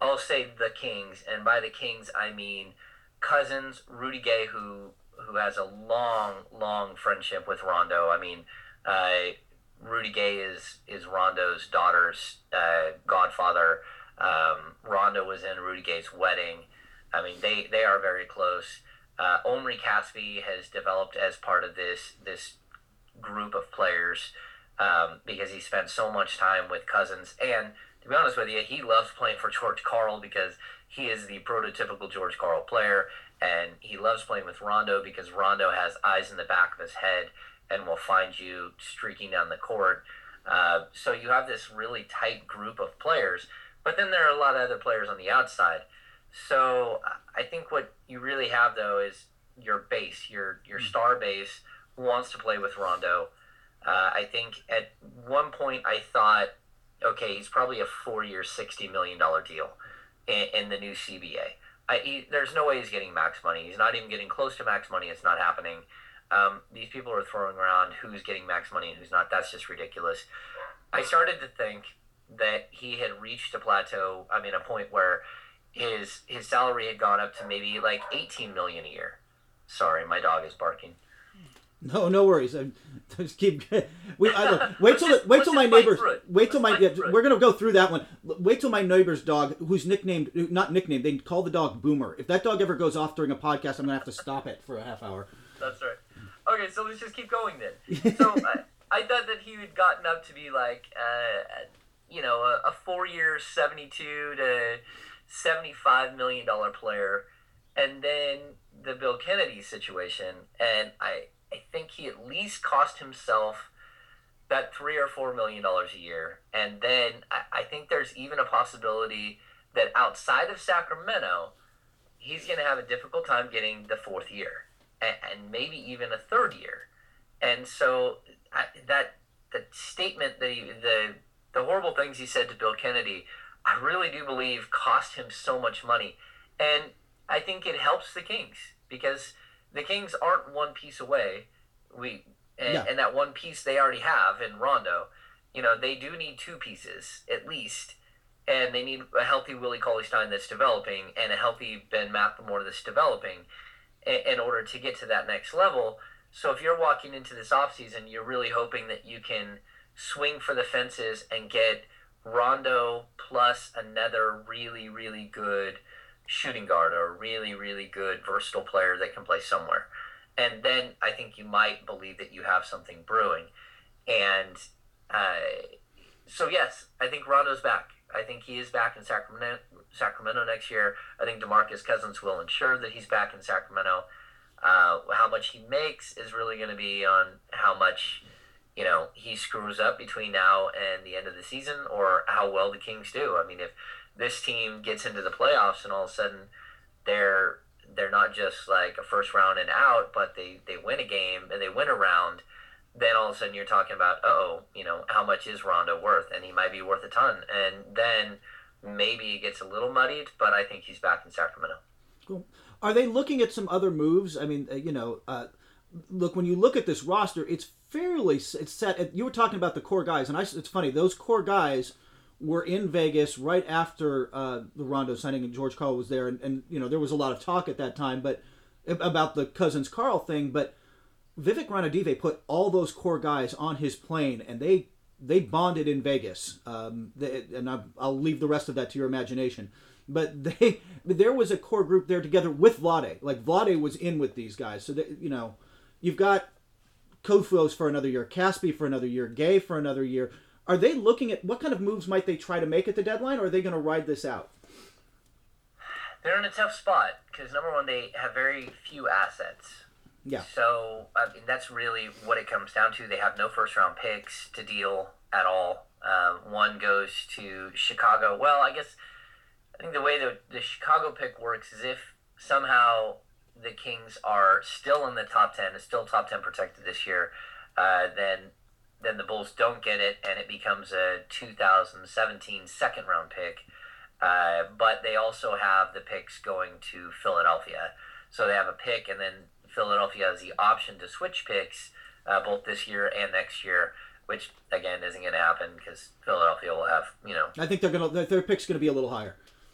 I'll say the Kings, and by the Kings I mean Cousins, Rudy Gay, who has a long friendship with Rondo. I mean, Rudy Gay is Rondo's daughter's godfather. Rondo was in Rudy Gay's wedding. I mean, they are very close. Omri Caspi has developed as part of this group of players because he spent so much time with Cousins. And to be honest with you, he loves playing for George Karl because he is the prototypical George Karl player. And he loves playing with Rondo because Rondo has eyes in the back of his head and will find you streaking down the court. So you have this really tight group of players. But then there are a lot of other players on the outside. So I think what you really have, though, is your base, your star base wants to play with Rondo. I think at one point I thought, okay, he's probably a 4-year, $60 million deal in the new CBA. There's no way he's getting max money. He's not even getting close to max money. It's not happening. These people are throwing around who's getting max money and who's not. That's just ridiculous. I started to think that he had reached a plateau, a point where his salary had gone up to maybe like $18 million a year. Sorry, my dog is barking. No worries. Just keep. Wait till my neighbors. We're gonna go through that one. Wait till my neighbor's dog, who's not nicknamed. They call the dog Boomer. If that dog ever goes off during a podcast, I'm gonna have to stop it for a half hour. That's right. Okay, so let's just keep going then. So I thought that he had gotten up to be like, a 4-year, $72 to $75 million player, and then the Bill Kennedy situation, and I think he at least cost himself that $3 or $4 million a year. And then I think there's even a possibility that outside of Sacramento, he's going to have a difficult time getting the 4th year and maybe even a 3rd year. And so the statement that the horrible things he said to Bill Kennedy, I really do believe cost him so much money. And I think it helps the Kings because the Kings aren't one piece away. And that one piece they already have in Rondo. They do need 2 pieces at least, and they need a healthy Willie Cauley-Stein that's developing and a healthy Ben McLemore that's developing in order to get to that next level. So if you're walking into this offseason, you're really hoping that you can swing for the fences and get Rondo plus another really, really good shooting guard or a really, really good versatile player that can play somewhere. And then I think you might believe that you have something brewing. And so, yes, I think Rondo's back. I think he is back in Sacramento next year. I think DeMarcus Cousins will ensure that he's back in Sacramento. How much he makes is really going to be on how much, he screws up between now and the end of the season or how well the Kings do. If this team gets into the playoffs and all of a sudden they're not just like a first round and out, but they win a game and they win a round, then all of a sudden you're talking about, how much is Rondo worth? And he might be worth a ton. And then maybe it gets a little muddied, but I think he's back in Sacramento. Cool. Are they looking at some other moves? Look, when you look at this roster, it's set. You were talking about the core guys, and it's funny, those core guys were in Vegas right after the Rondo signing, and George Karl was there, and there was a lot of talk at that time, but about the Cousins Karl thing. But Vivek Ranadive put all those core guys on his plane, and they bonded in Vegas. And I'll leave the rest of that to your imagination. But there was a core group there together with Vlade. Like Vlade was in with these guys, so you've got Koufos for another year, Caspi for another year, Gay for another year. Are they looking at what kind of moves might they try to make at the deadline, or are they going to ride this out? They're in a tough spot because, number one, they have very few assets. Yeah. So, that's really what it comes down to. They have no first-round picks to deal at all. One goes to Chicago. Well, I think the way the Chicago pick works is if somehow the Kings are still in the top 10, is still top 10 protected this year, then the Bulls don't get it, and it becomes a 2017 second-round pick. But they also have the picks going to Philadelphia. So they have a pick, and then Philadelphia has the option to switch picks both this year and next year, which, again, isn't going to happen because Philadelphia will have, I think their pick's going to be a little higher.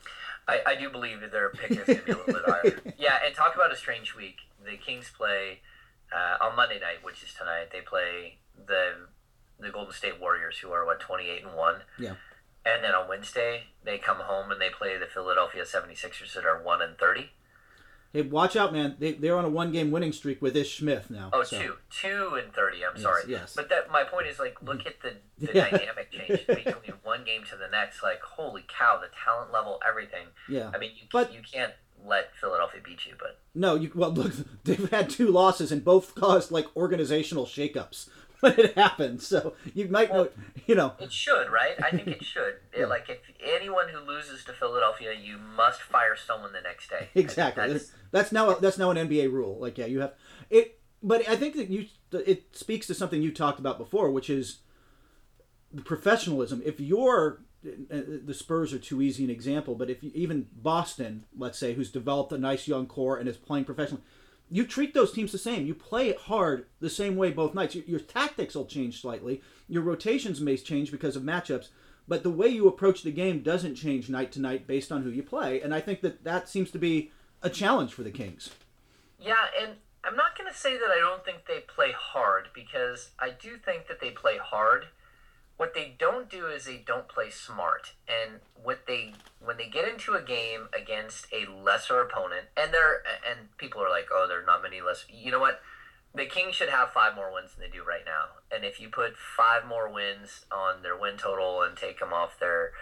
I do believe that their pick is going to be a little bit higher. Yeah, and talk about a strange week. The Kings play on Monday night, which is tonight. They play the Golden State Warriors, who are 28-1. Yeah. And then on Wednesday, they come home and they play the Philadelphia 76ers that are 1-30. Hey, watch out, man. They're on a one-game winning streak with Ish Smith now. Oh, so. 2-30. I'm Yes, sorry. yes. But my point is, like, look at the Yeah. dynamic change between one game to the next. Like, holy cow, the talent level, everything. Yeah. I mean, you But- can't let Philadelphia beat you, but No, look, they've had 2 losses and both caused like organizational shakeups when it happened. So you might know, it should, right? I think it should. Yeah. Like, if anyone who loses to Philadelphia, you must fire someone the next day. Exactly. That's now an NBA rule. Like, yeah, you have it. But I think that it speaks to something you talked about before, which is the professionalism. If the Spurs are too easy an example, but if even Boston, let's say, who's developed a nice young core and is playing professionally, you treat those teams the same. You play hard the same way both nights. Your tactics will change slightly. Your rotations may change because of matchups, but the way you approach the game doesn't change night to night based on who you play. And I think that seems to be a challenge for the Kings. Yeah, and I'm not going to say that I don't think they play hard, because I do think that they play hard. What they don't do is they don't play smart. And when they get into a game against a lesser opponent, and people are like, oh, there are not many less. You know what? The Kings should have 5 more wins than they do right now. And if you put 5 more wins on their win total and take them off their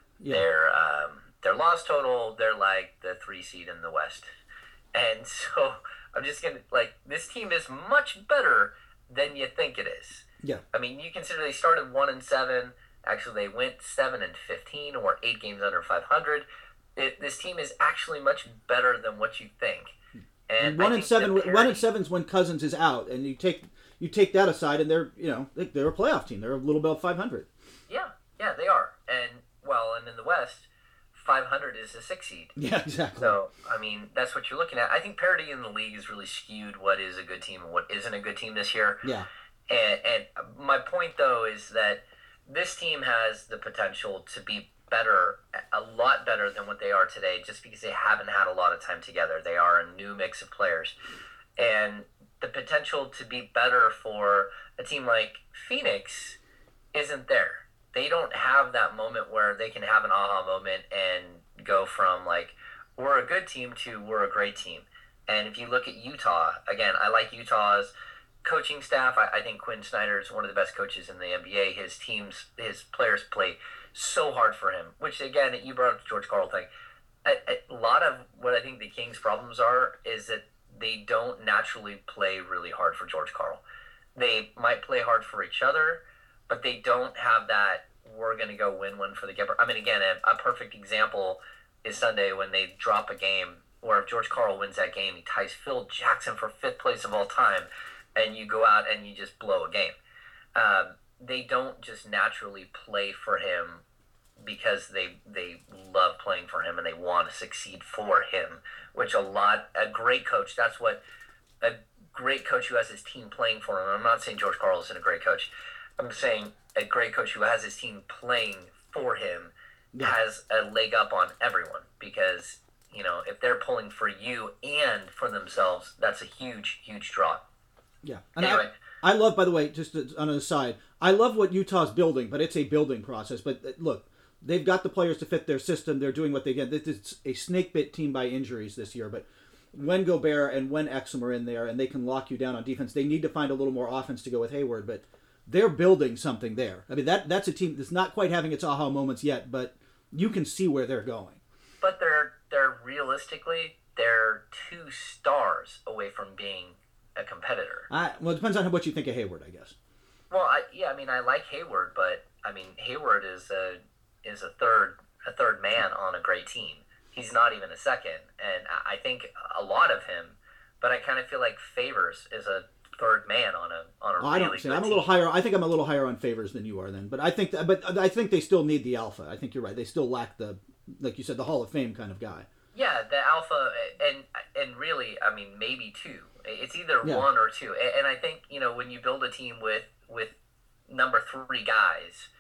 loss total, they're like the 3 seed in the West. And so I'm just gonna, like, this team is much better than you think it is. Yeah. I mean, you consider they started 1-7. Actually, they went 7-15, or 8 games under 500. This team is actually much better than what you think. And 1-7 is when Cousins is out, and you take that aside, and they're they're a playoff team. They're a little above 500. Yeah, they are. And in the West, 500 is a 6 seed. Yeah, exactly. So, I mean, that's what you're looking at. I think parity in the league has really skewed what is a good team and what isn't a good team this year. Yeah. And my point, though, is that this team has the potential to be better, a lot better than what they are today, just because they haven't had a lot of time together. They are a new mix of players. And the potential to be better for a team like Phoenix isn't there. They don't have that moment where they can have an aha moment and go from, like, we're a good team to we're a great team. And if you look at Utah, again, I like Utah's coaching staff. I think Quinn Snyder is one of the best coaches in the NBA. His players play so hard for him, which, again, you brought up the George Karl thing. A lot of what I think the Kings' problems are is that they don't naturally play really hard for George Karl. They might play hard for each other, but they don't have that, we're going to go win one for the Gipper. I mean, again, a perfect example is Sunday when they drop a game where if George Karl wins that game, he ties Phil Jackson for 5th place of all time, and you go out and you just blow a game. They don't just naturally play for him because they love playing for him and they want to succeed for him, which a great coach, that's what a great coach who has his team playing for him. I'm not saying George Karl isn't a great coach. I'm saying a great coach who has his team playing for him has a leg up on everyone, because, if they're pulling for you and for themselves, that's a huge, huge draw. Yeah. And anyway. I love, by the way, just on an aside, I love what Utah's building, but it's a building process. But look, they've got the players to fit their system. They're doing what they can. It's a snake-bit team by injuries this year, but when Gobert and when Exum are in there and they can lock you down on defense, they need to find a little more offense to go with Hayward, but they're building something there. I mean, that's a team that's not quite having its aha moments yet, but you can see where they're going. But they're realistically, they're 2 stars away from being a competitor. Well, it depends on what you think of Hayward, I guess. Well, I like Hayward, but Hayward is a third man on a great team. He's not even a second, and I think a lot of him. But I kind of feel like Favors is a third man on a really good team. I'm a little higher. I think I'm a little higher on Favors than you are then. But I think they still need the alpha. I think you're right. They still lack the, like you said, the Hall of Fame kind of guy. Yeah, the alpha, and really, maybe 2. It's either 1 or 2. And I think, when you build a team with number 3 guys,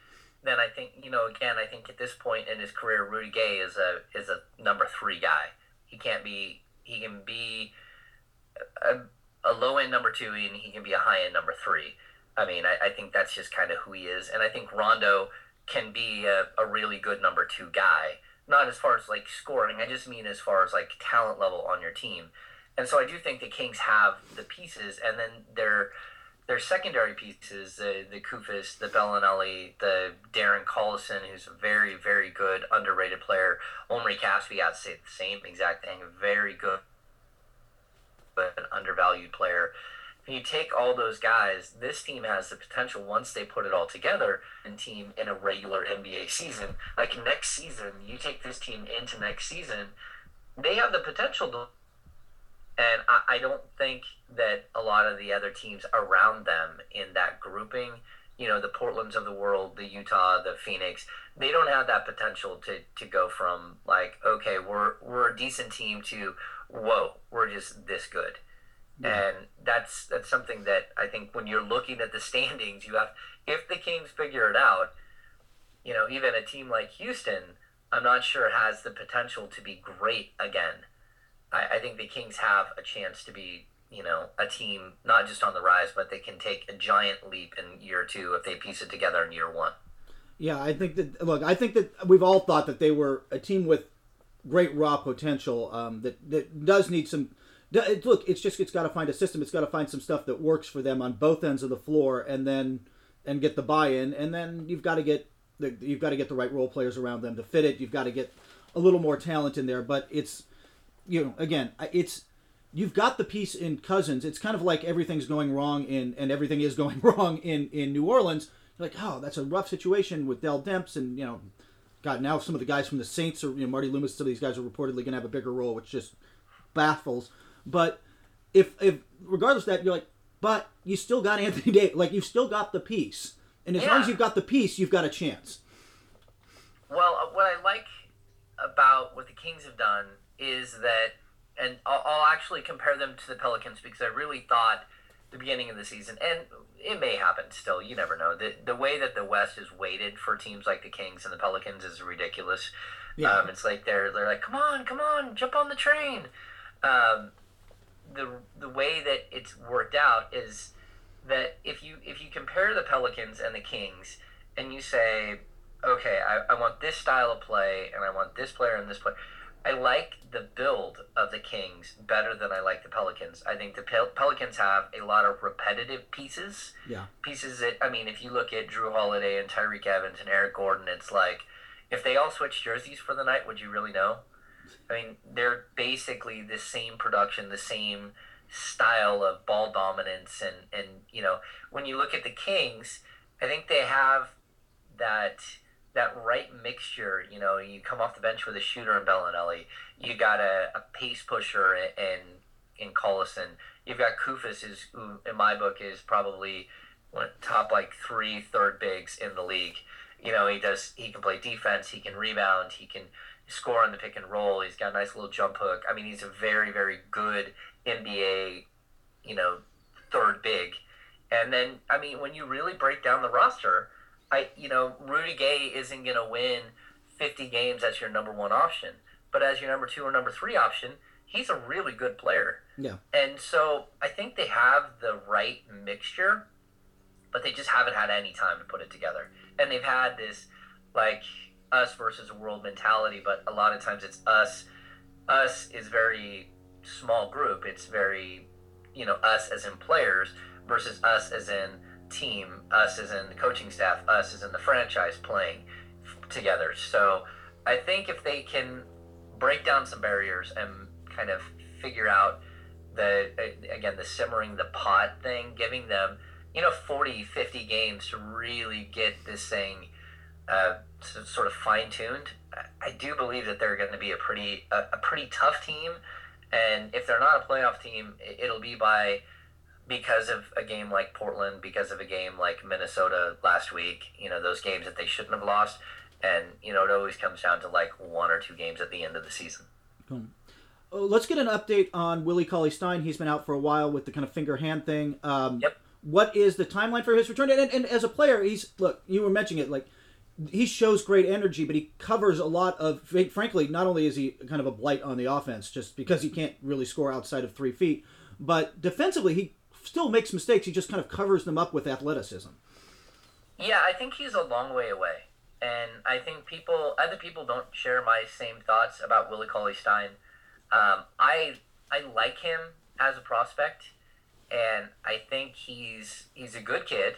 then I think, again, I think at this point in his career, Rudy Gay is a number 3 guy. He can be a low end number 2, and he can be a high end number 3. I mean, I think that's just kind of who he is, and I think Rondo can be a really good number 2 guy. Not as far as like scoring, I just mean as far as like talent level on your team. And so I do think the Kings have the pieces, and then their secondary pieces, the Kufis, the Bellinelli, the Darren Collison, who's a very, very good, underrated player. Omri Caspi, I'd say the same exact thing, very good, but an undervalued player. When you take all those guys, this team has the potential, once they put it all together, and team in a regular NBA season, like next season, you take this team into next season, they have the potential to. And I don't think that a lot of the other teams around them in that grouping, the Portlands of the world, the Utah, the Phoenix, they don't have that potential to go from like, okay, we're a decent team to, whoa, we're just this good. Yeah. And that's something that I think when you're looking at the standings, you have, if the Kings figure it out, even a team like Houston, I'm not sure has the potential to be great again. I think the Kings have a chance to be, a team not just on the rise, but they can take a giant leap in year 2 if they piece it together in year 1. Yeah, I think that we've all thought that they were a team with great raw potential that does need some. It's got to find a system. It's got to find some stuff that works for them on both ends of the floor, and get the buy-in, and then you've got to get the right role players around them to fit it. You've got to get a little more talent in there, but it's. You've got the piece in Cousins. It's kind of like everything's going wrong and everything is going wrong in New Orleans. You're like, oh, that's a rough situation with Dell Demps and, God, now some of the guys from the Saints, or Marty Loomis, some of these guys are reportedly going to have a bigger role, which just baffles. But if regardless of that, you're like, but you still got Anthony Davis. Like, you've still got the piece. And as long as you've got the piece, you've got a chance. Well, what I like about what the Kings have done is that, and I'll actually compare them to the Pelicans, because I really thought the beginning of the season, and it may happen still, you never know, the way that the West is weighted for teams like the Kings and the Pelicans is ridiculous. Yeah. It's like they're like, come on, jump on the train. The way that it's worked out is that if you compare the Pelicans and the Kings, and you say, okay, I want this style of play, and I want this player and this player. I like the build of the Kings better than I like the Pelicans. I think the Pelicans have a lot of repetitive pieces. Yeah. Pieces that, if you look at Drew Holiday and Tyreek Evans and Eric Gordon, it's like, if they all switch jerseys for the night, would you really know? They're basically the same production, the same style of ball dominance. And when you look at the Kings, I think they have that right mixture. You come off the bench with a shooter in Bellinelli. You got a pace pusher in Collison. You've got Kufis, who in my book is probably one of the top 3 third bigs in the league. He can play defense, he can rebound, he can score on the pick and roll. He's got a nice little jump hook. He's a very, very good NBA, third big. And then, when you really break down the roster, Rudy Gay isn't going to win 50 games as your number 1 option, but as your number 2 or number 3 option, he's a really good player. Yeah. And so I think they have the right mixture, but they just haven't had any time to put it together. And they've had this, us versus a world mentality, but a lot of times it's us. Us is very small group. It's very, us as in players versus us as in team, us as in the coaching staff, us as in the franchise playing together. So I think if they can break down some barriers and kind of figure out the simmering the pot thing, giving them 40, 50 games to really get this thing sort of fine-tuned, I do believe that they're going to be a pretty tough team. And if they're not a playoff team, it'll be because of a game like Portland, because of a game like Minnesota last week, those games that they shouldn't have lost. And, it always comes down to 1 or 2 games at the end of the season. Let's get an update on Willie Cauley-Stein. He's been out for a while with the kind of finger-hand thing. Yep. What is the timeline for his return? And as a player, you were mentioning it, he shows great energy, but he covers a lot of. Frankly, not only is he kind of a blight on the offense, just because he can't really score outside of 3 feet, but defensively he still makes mistakes. He just kind of covers them up with athleticism. Yeah, I think he's a long way away, and I think other people don't share my same thoughts about Willie Cauley-Stein. I like him as a prospect, and I think he's a good kid.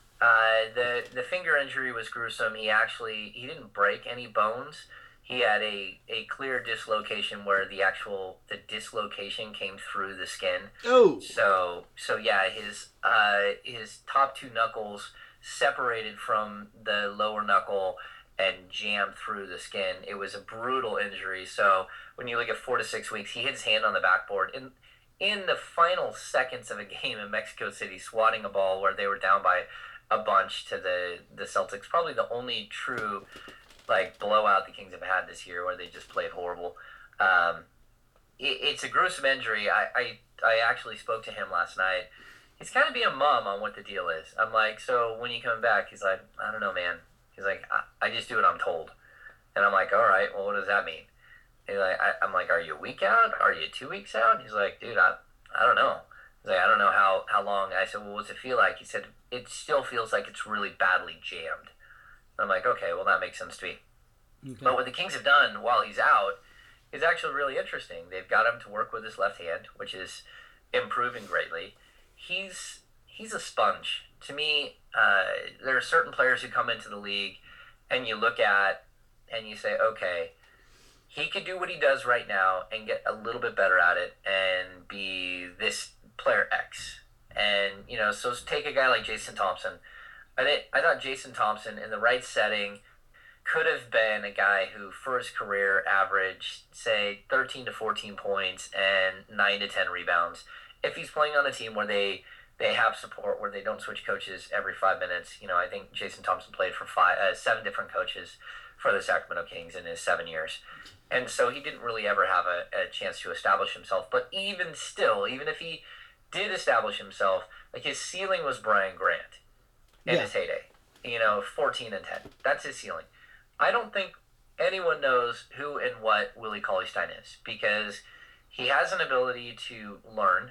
The finger injury was gruesome. He didn't break any bones. He had a clear dislocation where the dislocation came through the skin. Oh. So yeah, his top 2 knuckles separated from the lower knuckle and jammed through the skin. It was a brutal injury. So when you look at 4 to 6 weeks, he hit his hand on the backboard in the final seconds of a game in Mexico City, swatting a ball where they were down by a bunch to the Celtics. Probably the only true blowout the Kings have had this year, where they just played horrible. It's a gruesome injury. I actually spoke to him last night. He's kind of being mum on what the deal is. I'm like, so when you coming back? He's like, I don't know, man. He's like, I just do what I'm told. And I'm like, all right, well, what does that mean? He's like, I'm like, are you a week out? Are you 2 weeks out? He's like, dude, I don't know. He's like, I don't know how long. I said, well, what's it feel like? He said, it still feels like it's really badly jammed. I'm like, okay, well, that makes sense to me. Okay. But what the Kings have done while he's out is actually really interesting. They've got him to work with his left hand, which is improving greatly. He's a sponge. To me, there are certain players who come into the league and you look at and you say, okay, he could do what he does right now and get a little bit better at it and be this player X. And, so take a guy like Jason Thompson. I thought Jason Thompson, in the right setting, could have been a guy who, for his career, averaged, say, 13 to 14 points and 9 to 10 rebounds. If he's playing on a team where they have support, where they don't switch coaches every 5 minutes. I think Jason Thompson played for 7 different coaches for the Sacramento Kings in his 7 years. And so he didn't really ever have a chance to establish himself. But even still, even if he did establish himself, his ceiling was Brian Grant in his heyday. 14 and 10. That's his ceiling. I don't think anyone knows who and what Willie Cauley-Stein is, because he has an ability to learn,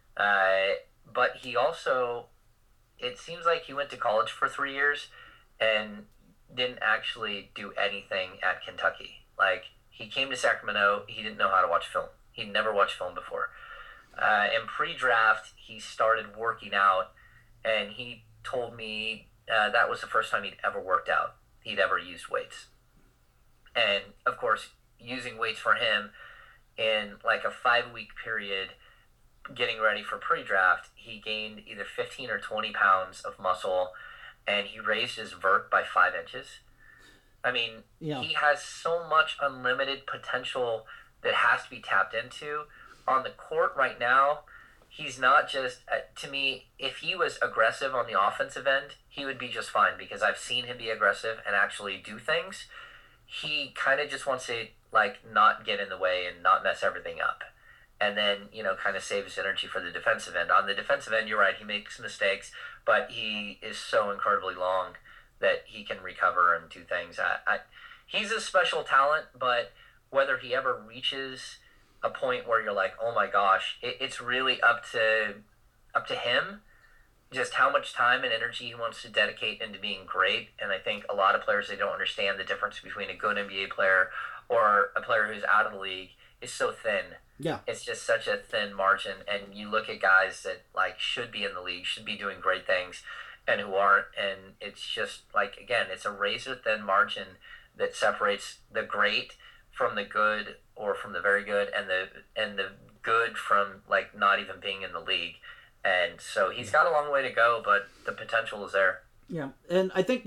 but he also, it seems like he went to college for 3 years and didn't actually do anything at Kentucky. He came to Sacramento, he didn't know how to watch film. He'd never watched film before. In pre-draft, he started working out, and he told me that was the first time he'd ever worked out. He'd ever used weights. And, of course, using weights for him in a 5-week period, getting ready for pre-draft, he gained either 15 or 20 pounds of muscle, and he raised his vert by 5 inches. I mean, He has so much unlimited potential that has to be tapped into. On the court right now, he's not just, to me, if he was aggressive on the offensive end, he would be just fine, because I've seen him be aggressive and actually do things. He kind of just wants to, not get in the way and not mess everything up. And then, kind of save his energy for the defensive end. On the defensive end, you're right, he makes mistakes, but he is so incredibly long that he can recover and do things. He's a special talent, but whether he ever reaches a point where you're like, oh my gosh, it's really up to him, just how much time and energy he wants to dedicate into being great. And I think a lot of players, they don't understand the difference between a good NBA player or a player who's out of the league is so thin. Yeah. It's just such a thin margin. And you look at guys that should be in the league, should be doing great things, and who aren't. And it's just again, it's a razor thin margin that separates the great from the good, or from the very good, and the good from not even being in the league. And so he's got a long way to go, but the potential is there. Yeah, and I think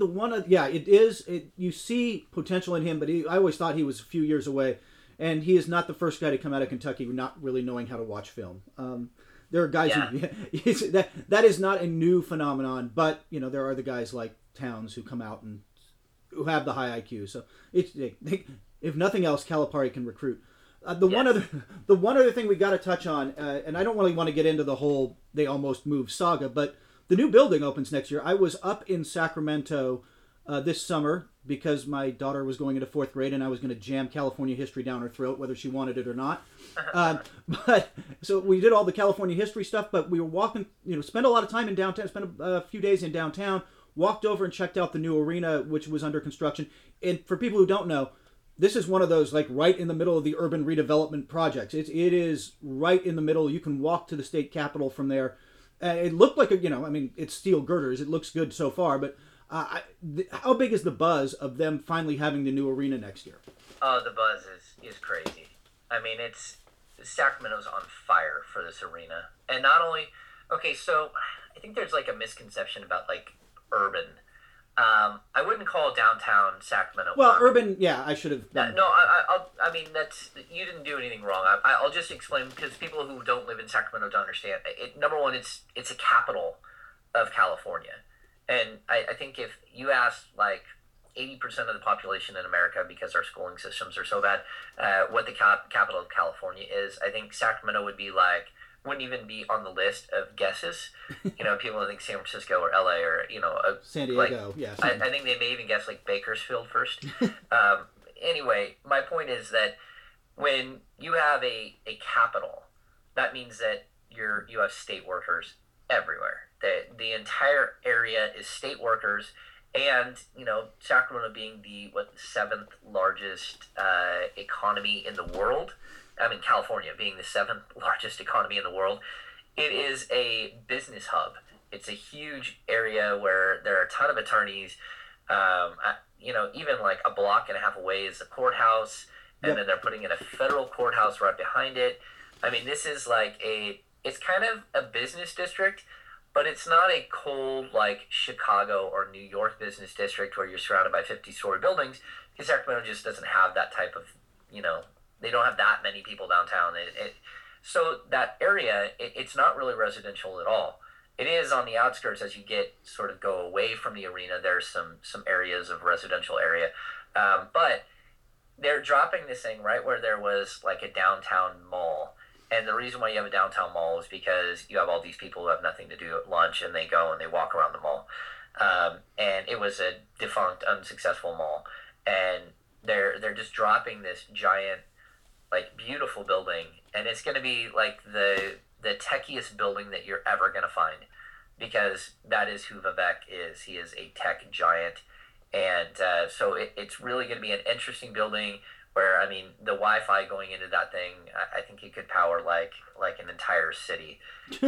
you see potential in him, but I always thought he was a few years away, and he is not the first guy to come out of Kentucky not really knowing how to watch film. There are guys who that is not a new phenomenon, but there are the guys like Towns who come out and who have the high IQ. So if nothing else, Calipari can recruit. The one other thing we got to touch on, and I don't really want to get into the whole they almost moved saga, but the new building opens next year. I was up in Sacramento this summer because my daughter was going into 4th grade and I was going to jam California history down her throat, whether she wanted it or not. But so we did all the California history stuff, but we were walking, spent a lot of time in downtown, spent a few days in downtown, walked over and checked out the new arena, which was under construction. And for people who don't know, this is one of those like right in the middle of the urban redevelopment projects. It is right in the middle. You can walk to the state capitol from there. It looked like it's steel girders. It looks good so far, but how big is the buzz of them finally having the new arena next year? Oh, the buzz is crazy. I mean, Sacramento's on fire for this arena. And not only, okay, so I think there's like a misconception about like urban. I wouldn't call downtown Sacramento. Well, urban, yeah, I should have. I mean, you didn't do anything wrong. I'll just explain because people who don't live in Sacramento don't understand. Number one, it's a capital of California, and I think if you ask like 80% of the population in America, because our schooling systems are so bad, what the capital of California is, I think Sacramento wouldn't even be on the list of guesses. People think San Francisco or LA or, San Diego, yeah. I think they may even guess like Bakersfield first. Anyway, my point is that when you have a capital, that means that you have state workers everywhere. The entire area is state workers, and Sacramento being the 7th largest economy in the world. I mean, California being the 7th largest economy in the world, it is a business hub. It's a huge area where there are a ton of attorneys. Even like a block and a half away is the courthouse, and then they're putting in a federal courthouse right behind it. I mean, this is it's kind of a business district, but it's not a cold like Chicago or New York business district where you're surrounded by 50-story buildings, because Sacramento just doesn't have that type of, they don't have that many people downtown. So that area, it's not really residential at all. It is on the outskirts as you go away from the arena. There's some areas of residential area. But they're dropping this thing right where there was like a downtown mall. And the reason why you have a downtown mall is because you have all these people who have nothing to do at lunch, and they go and they walk around the mall. And it was a defunct, unsuccessful mall. And they're just dropping this giant, like, beautiful building, and it's going to be like the techiest building that you're ever going to find, because that is who Vivek is. He is a tech giant, and so it's really going to be an interesting building where, I mean, the Wi-Fi going into that thing, I think it could power like an entire city.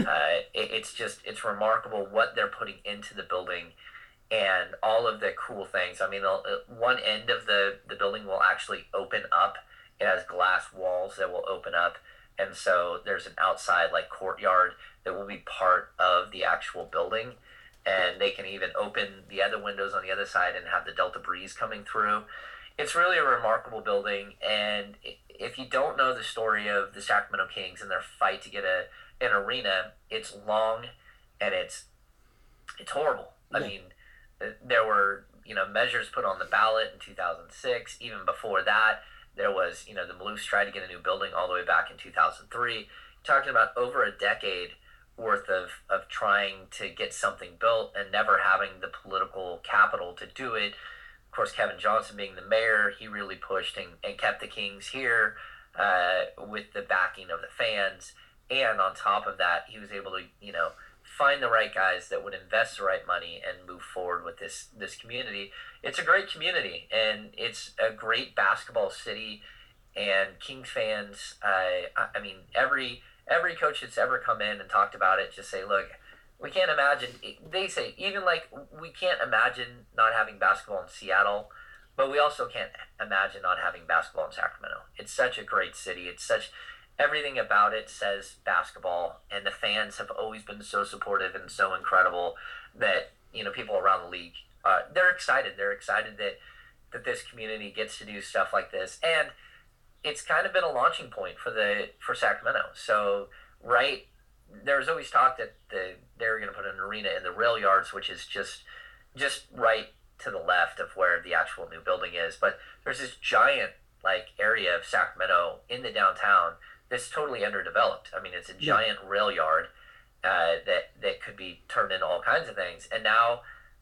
It's remarkable what they're putting into the building and all of the cool things. I mean, one end of the building will actually open up. It has glass walls that will open up, and so there's an outside like courtyard that will be part of the actual building, and they can even open the other windows on the other side and have the Delta breeze coming through. It's really a remarkable building, and if you don't know the story of the Sacramento Kings and their fight to get an arena, it's long and it's horrible. I mean, there were measures put on the ballot in 2006. Even before that, there was, the Maloofs tried to get a new building all the way back in 2003. Talking about over a decade worth of trying to get something built and never having the political capital to do it. Of course, Kevin Johnson being the mayor, he really pushed and kept the Kings here with the backing of the fans. And on top of that, he was able to, find the right guys that would invest the right money and move forward with this community. It's a great community, and it's a great basketball city. And Kings fans, I mean, every coach that's ever come in and talked about it just say, look, we can't imagine. They say even like we can't imagine not having basketball in Seattle, but we also can't imagine not having basketball in Sacramento. It's such a great city. Everything about it says basketball, and the fans have always been so supportive and so incredible that, people around the league, they're excited. They're excited that this community gets to do stuff like this. And it's kind of been a launching point for Sacramento. So, right, there's always talk that they were going to put an arena in the rail yards, which is just right to the left of where the actual new building is. But there's this giant, area of Sacramento in the downtown that's totally underdeveloped. I mean, it's a giant rail yard that could be turned into all kinds of things. And now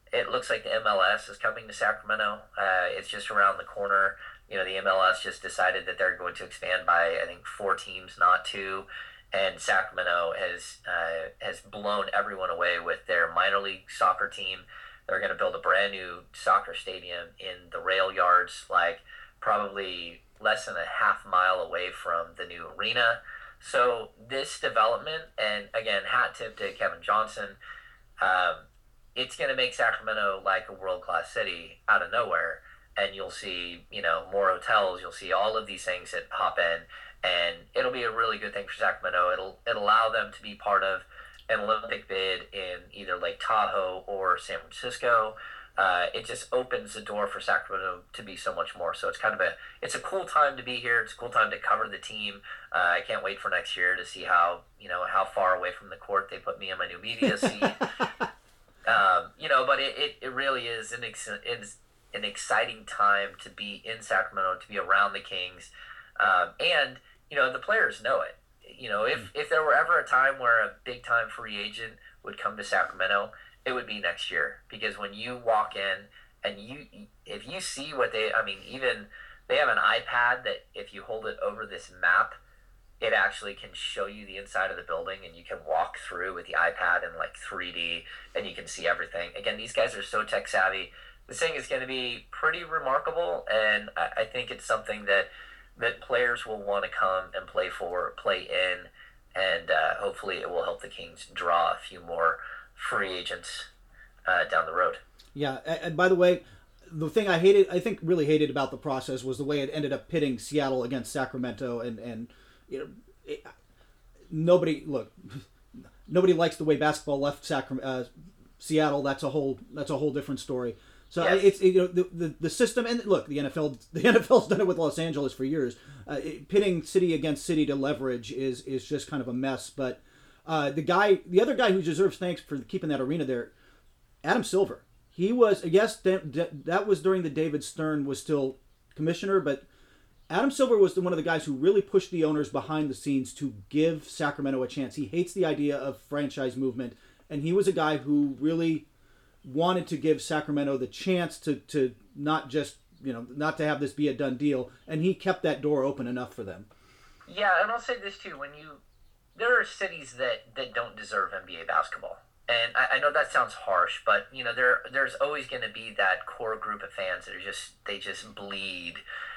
it looks like the MLS is coming to Sacramento. It's just around the corner. The MLS just decided that they're going to expand by, I think, 4 teams, not 2. And Sacramento has blown everyone away with their minor league soccer team. They're going to build a brand new soccer stadium in the rail yards, like probably less than a half mile away from the new arena. So this development, and again, hat tip to Kevin Johnson, it's going to make Sacramento like a world-class city out of nowhere. And you'll see, more hotels. You'll see all of these things that hop in, and it'll be a really good thing for Sacramento. It'll allow them to be part of an Olympic bid in either Lake Tahoe or San Francisco. It just opens the door for Sacramento to be so much more. So it's a cool time to be here. It's a cool time to cover the team. I can't wait for next year to see how far away from the court they put me in my new media seat. But it really is an exciting time to be in Sacramento, to be around the Kings. And the players know it. If there were ever a time where a big-time free agent would come to Sacramento, it would be next year. Because when you walk in and if you see what even they have an iPad that if you hold it over this map, it actually can show you the inside of the building, and you can walk through with the iPad in like 3D, and you can see everything. Again, these guys are so tech savvy. This thing is going to be pretty remarkable, and I think it's something that players will want to come and play in, and hopefully it will help the Kings draw a few more free agents down the road. Yeah, and by the way, the thing I really hated about the process was the way it ended up pitting Seattle against Sacramento, and nobody likes the way basketball left Seattle. That's a whole different story. So yes. It's the system, and look, the NFL's done it with Los Angeles for years. Pitting city against city to leverage is just kind of a mess. But the other guy who deserves thanks for keeping that arena there, Adam Silver. He was, yes, that was during the David Stern was still commissioner, but Adam Silver was one of the guys who really pushed the owners behind the scenes to give Sacramento a chance. He hates the idea of franchise movement, and he was a guy who really wanted to give Sacramento the chance to not just, not to have this be a done deal, and he kept that door open enough for them. Yeah, and I'll say this too, there are cities that don't deserve NBA basketball. And I know that sounds harsh, but there's always going to be that core group of fans that they just bleed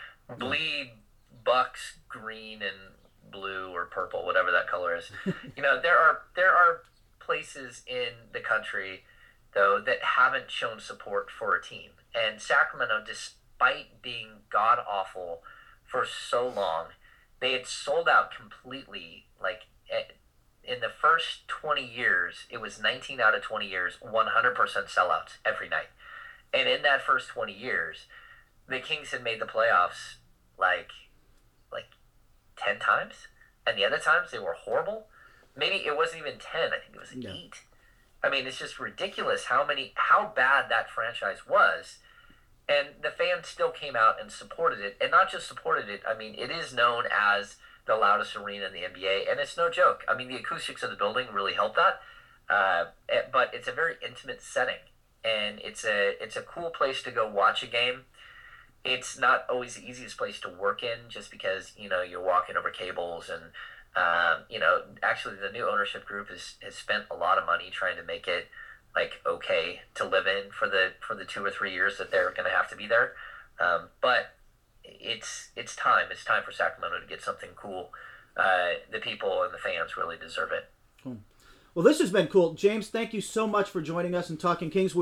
Bucks green and blue or purple, whatever that color is. There are places in the country though that haven't shown support for a team, and Sacramento, despite being god awful for so long, they had sold out completely. Like in the first 20 years, it was 19 out of 20 years, 100% sellouts every night. And in that first 20 years, the Kings had made the playoffs like 10 times. And the other times they were horrible. Maybe it wasn't even 10. I think it was 8. I mean, it's just ridiculous how bad that franchise was. And the fans still came out and supported it. And not just supported it, it is known as the loudest arena in the NBA, and it's no joke. The acoustics of the building really help that, but it's a very intimate setting, and it's a cool place to go watch a game. It's not always the easiest place to work in, just because you're walking over cables, and actually the new ownership group has spent a lot of money trying to make it okay to live in for the 2 or 3 years that they're going to have to be there, but it's time for Sacramento to get something cool. The people and the fans really deserve it. Cool. Well, this has been cool. James, thank you so much for joining us and talking Kings.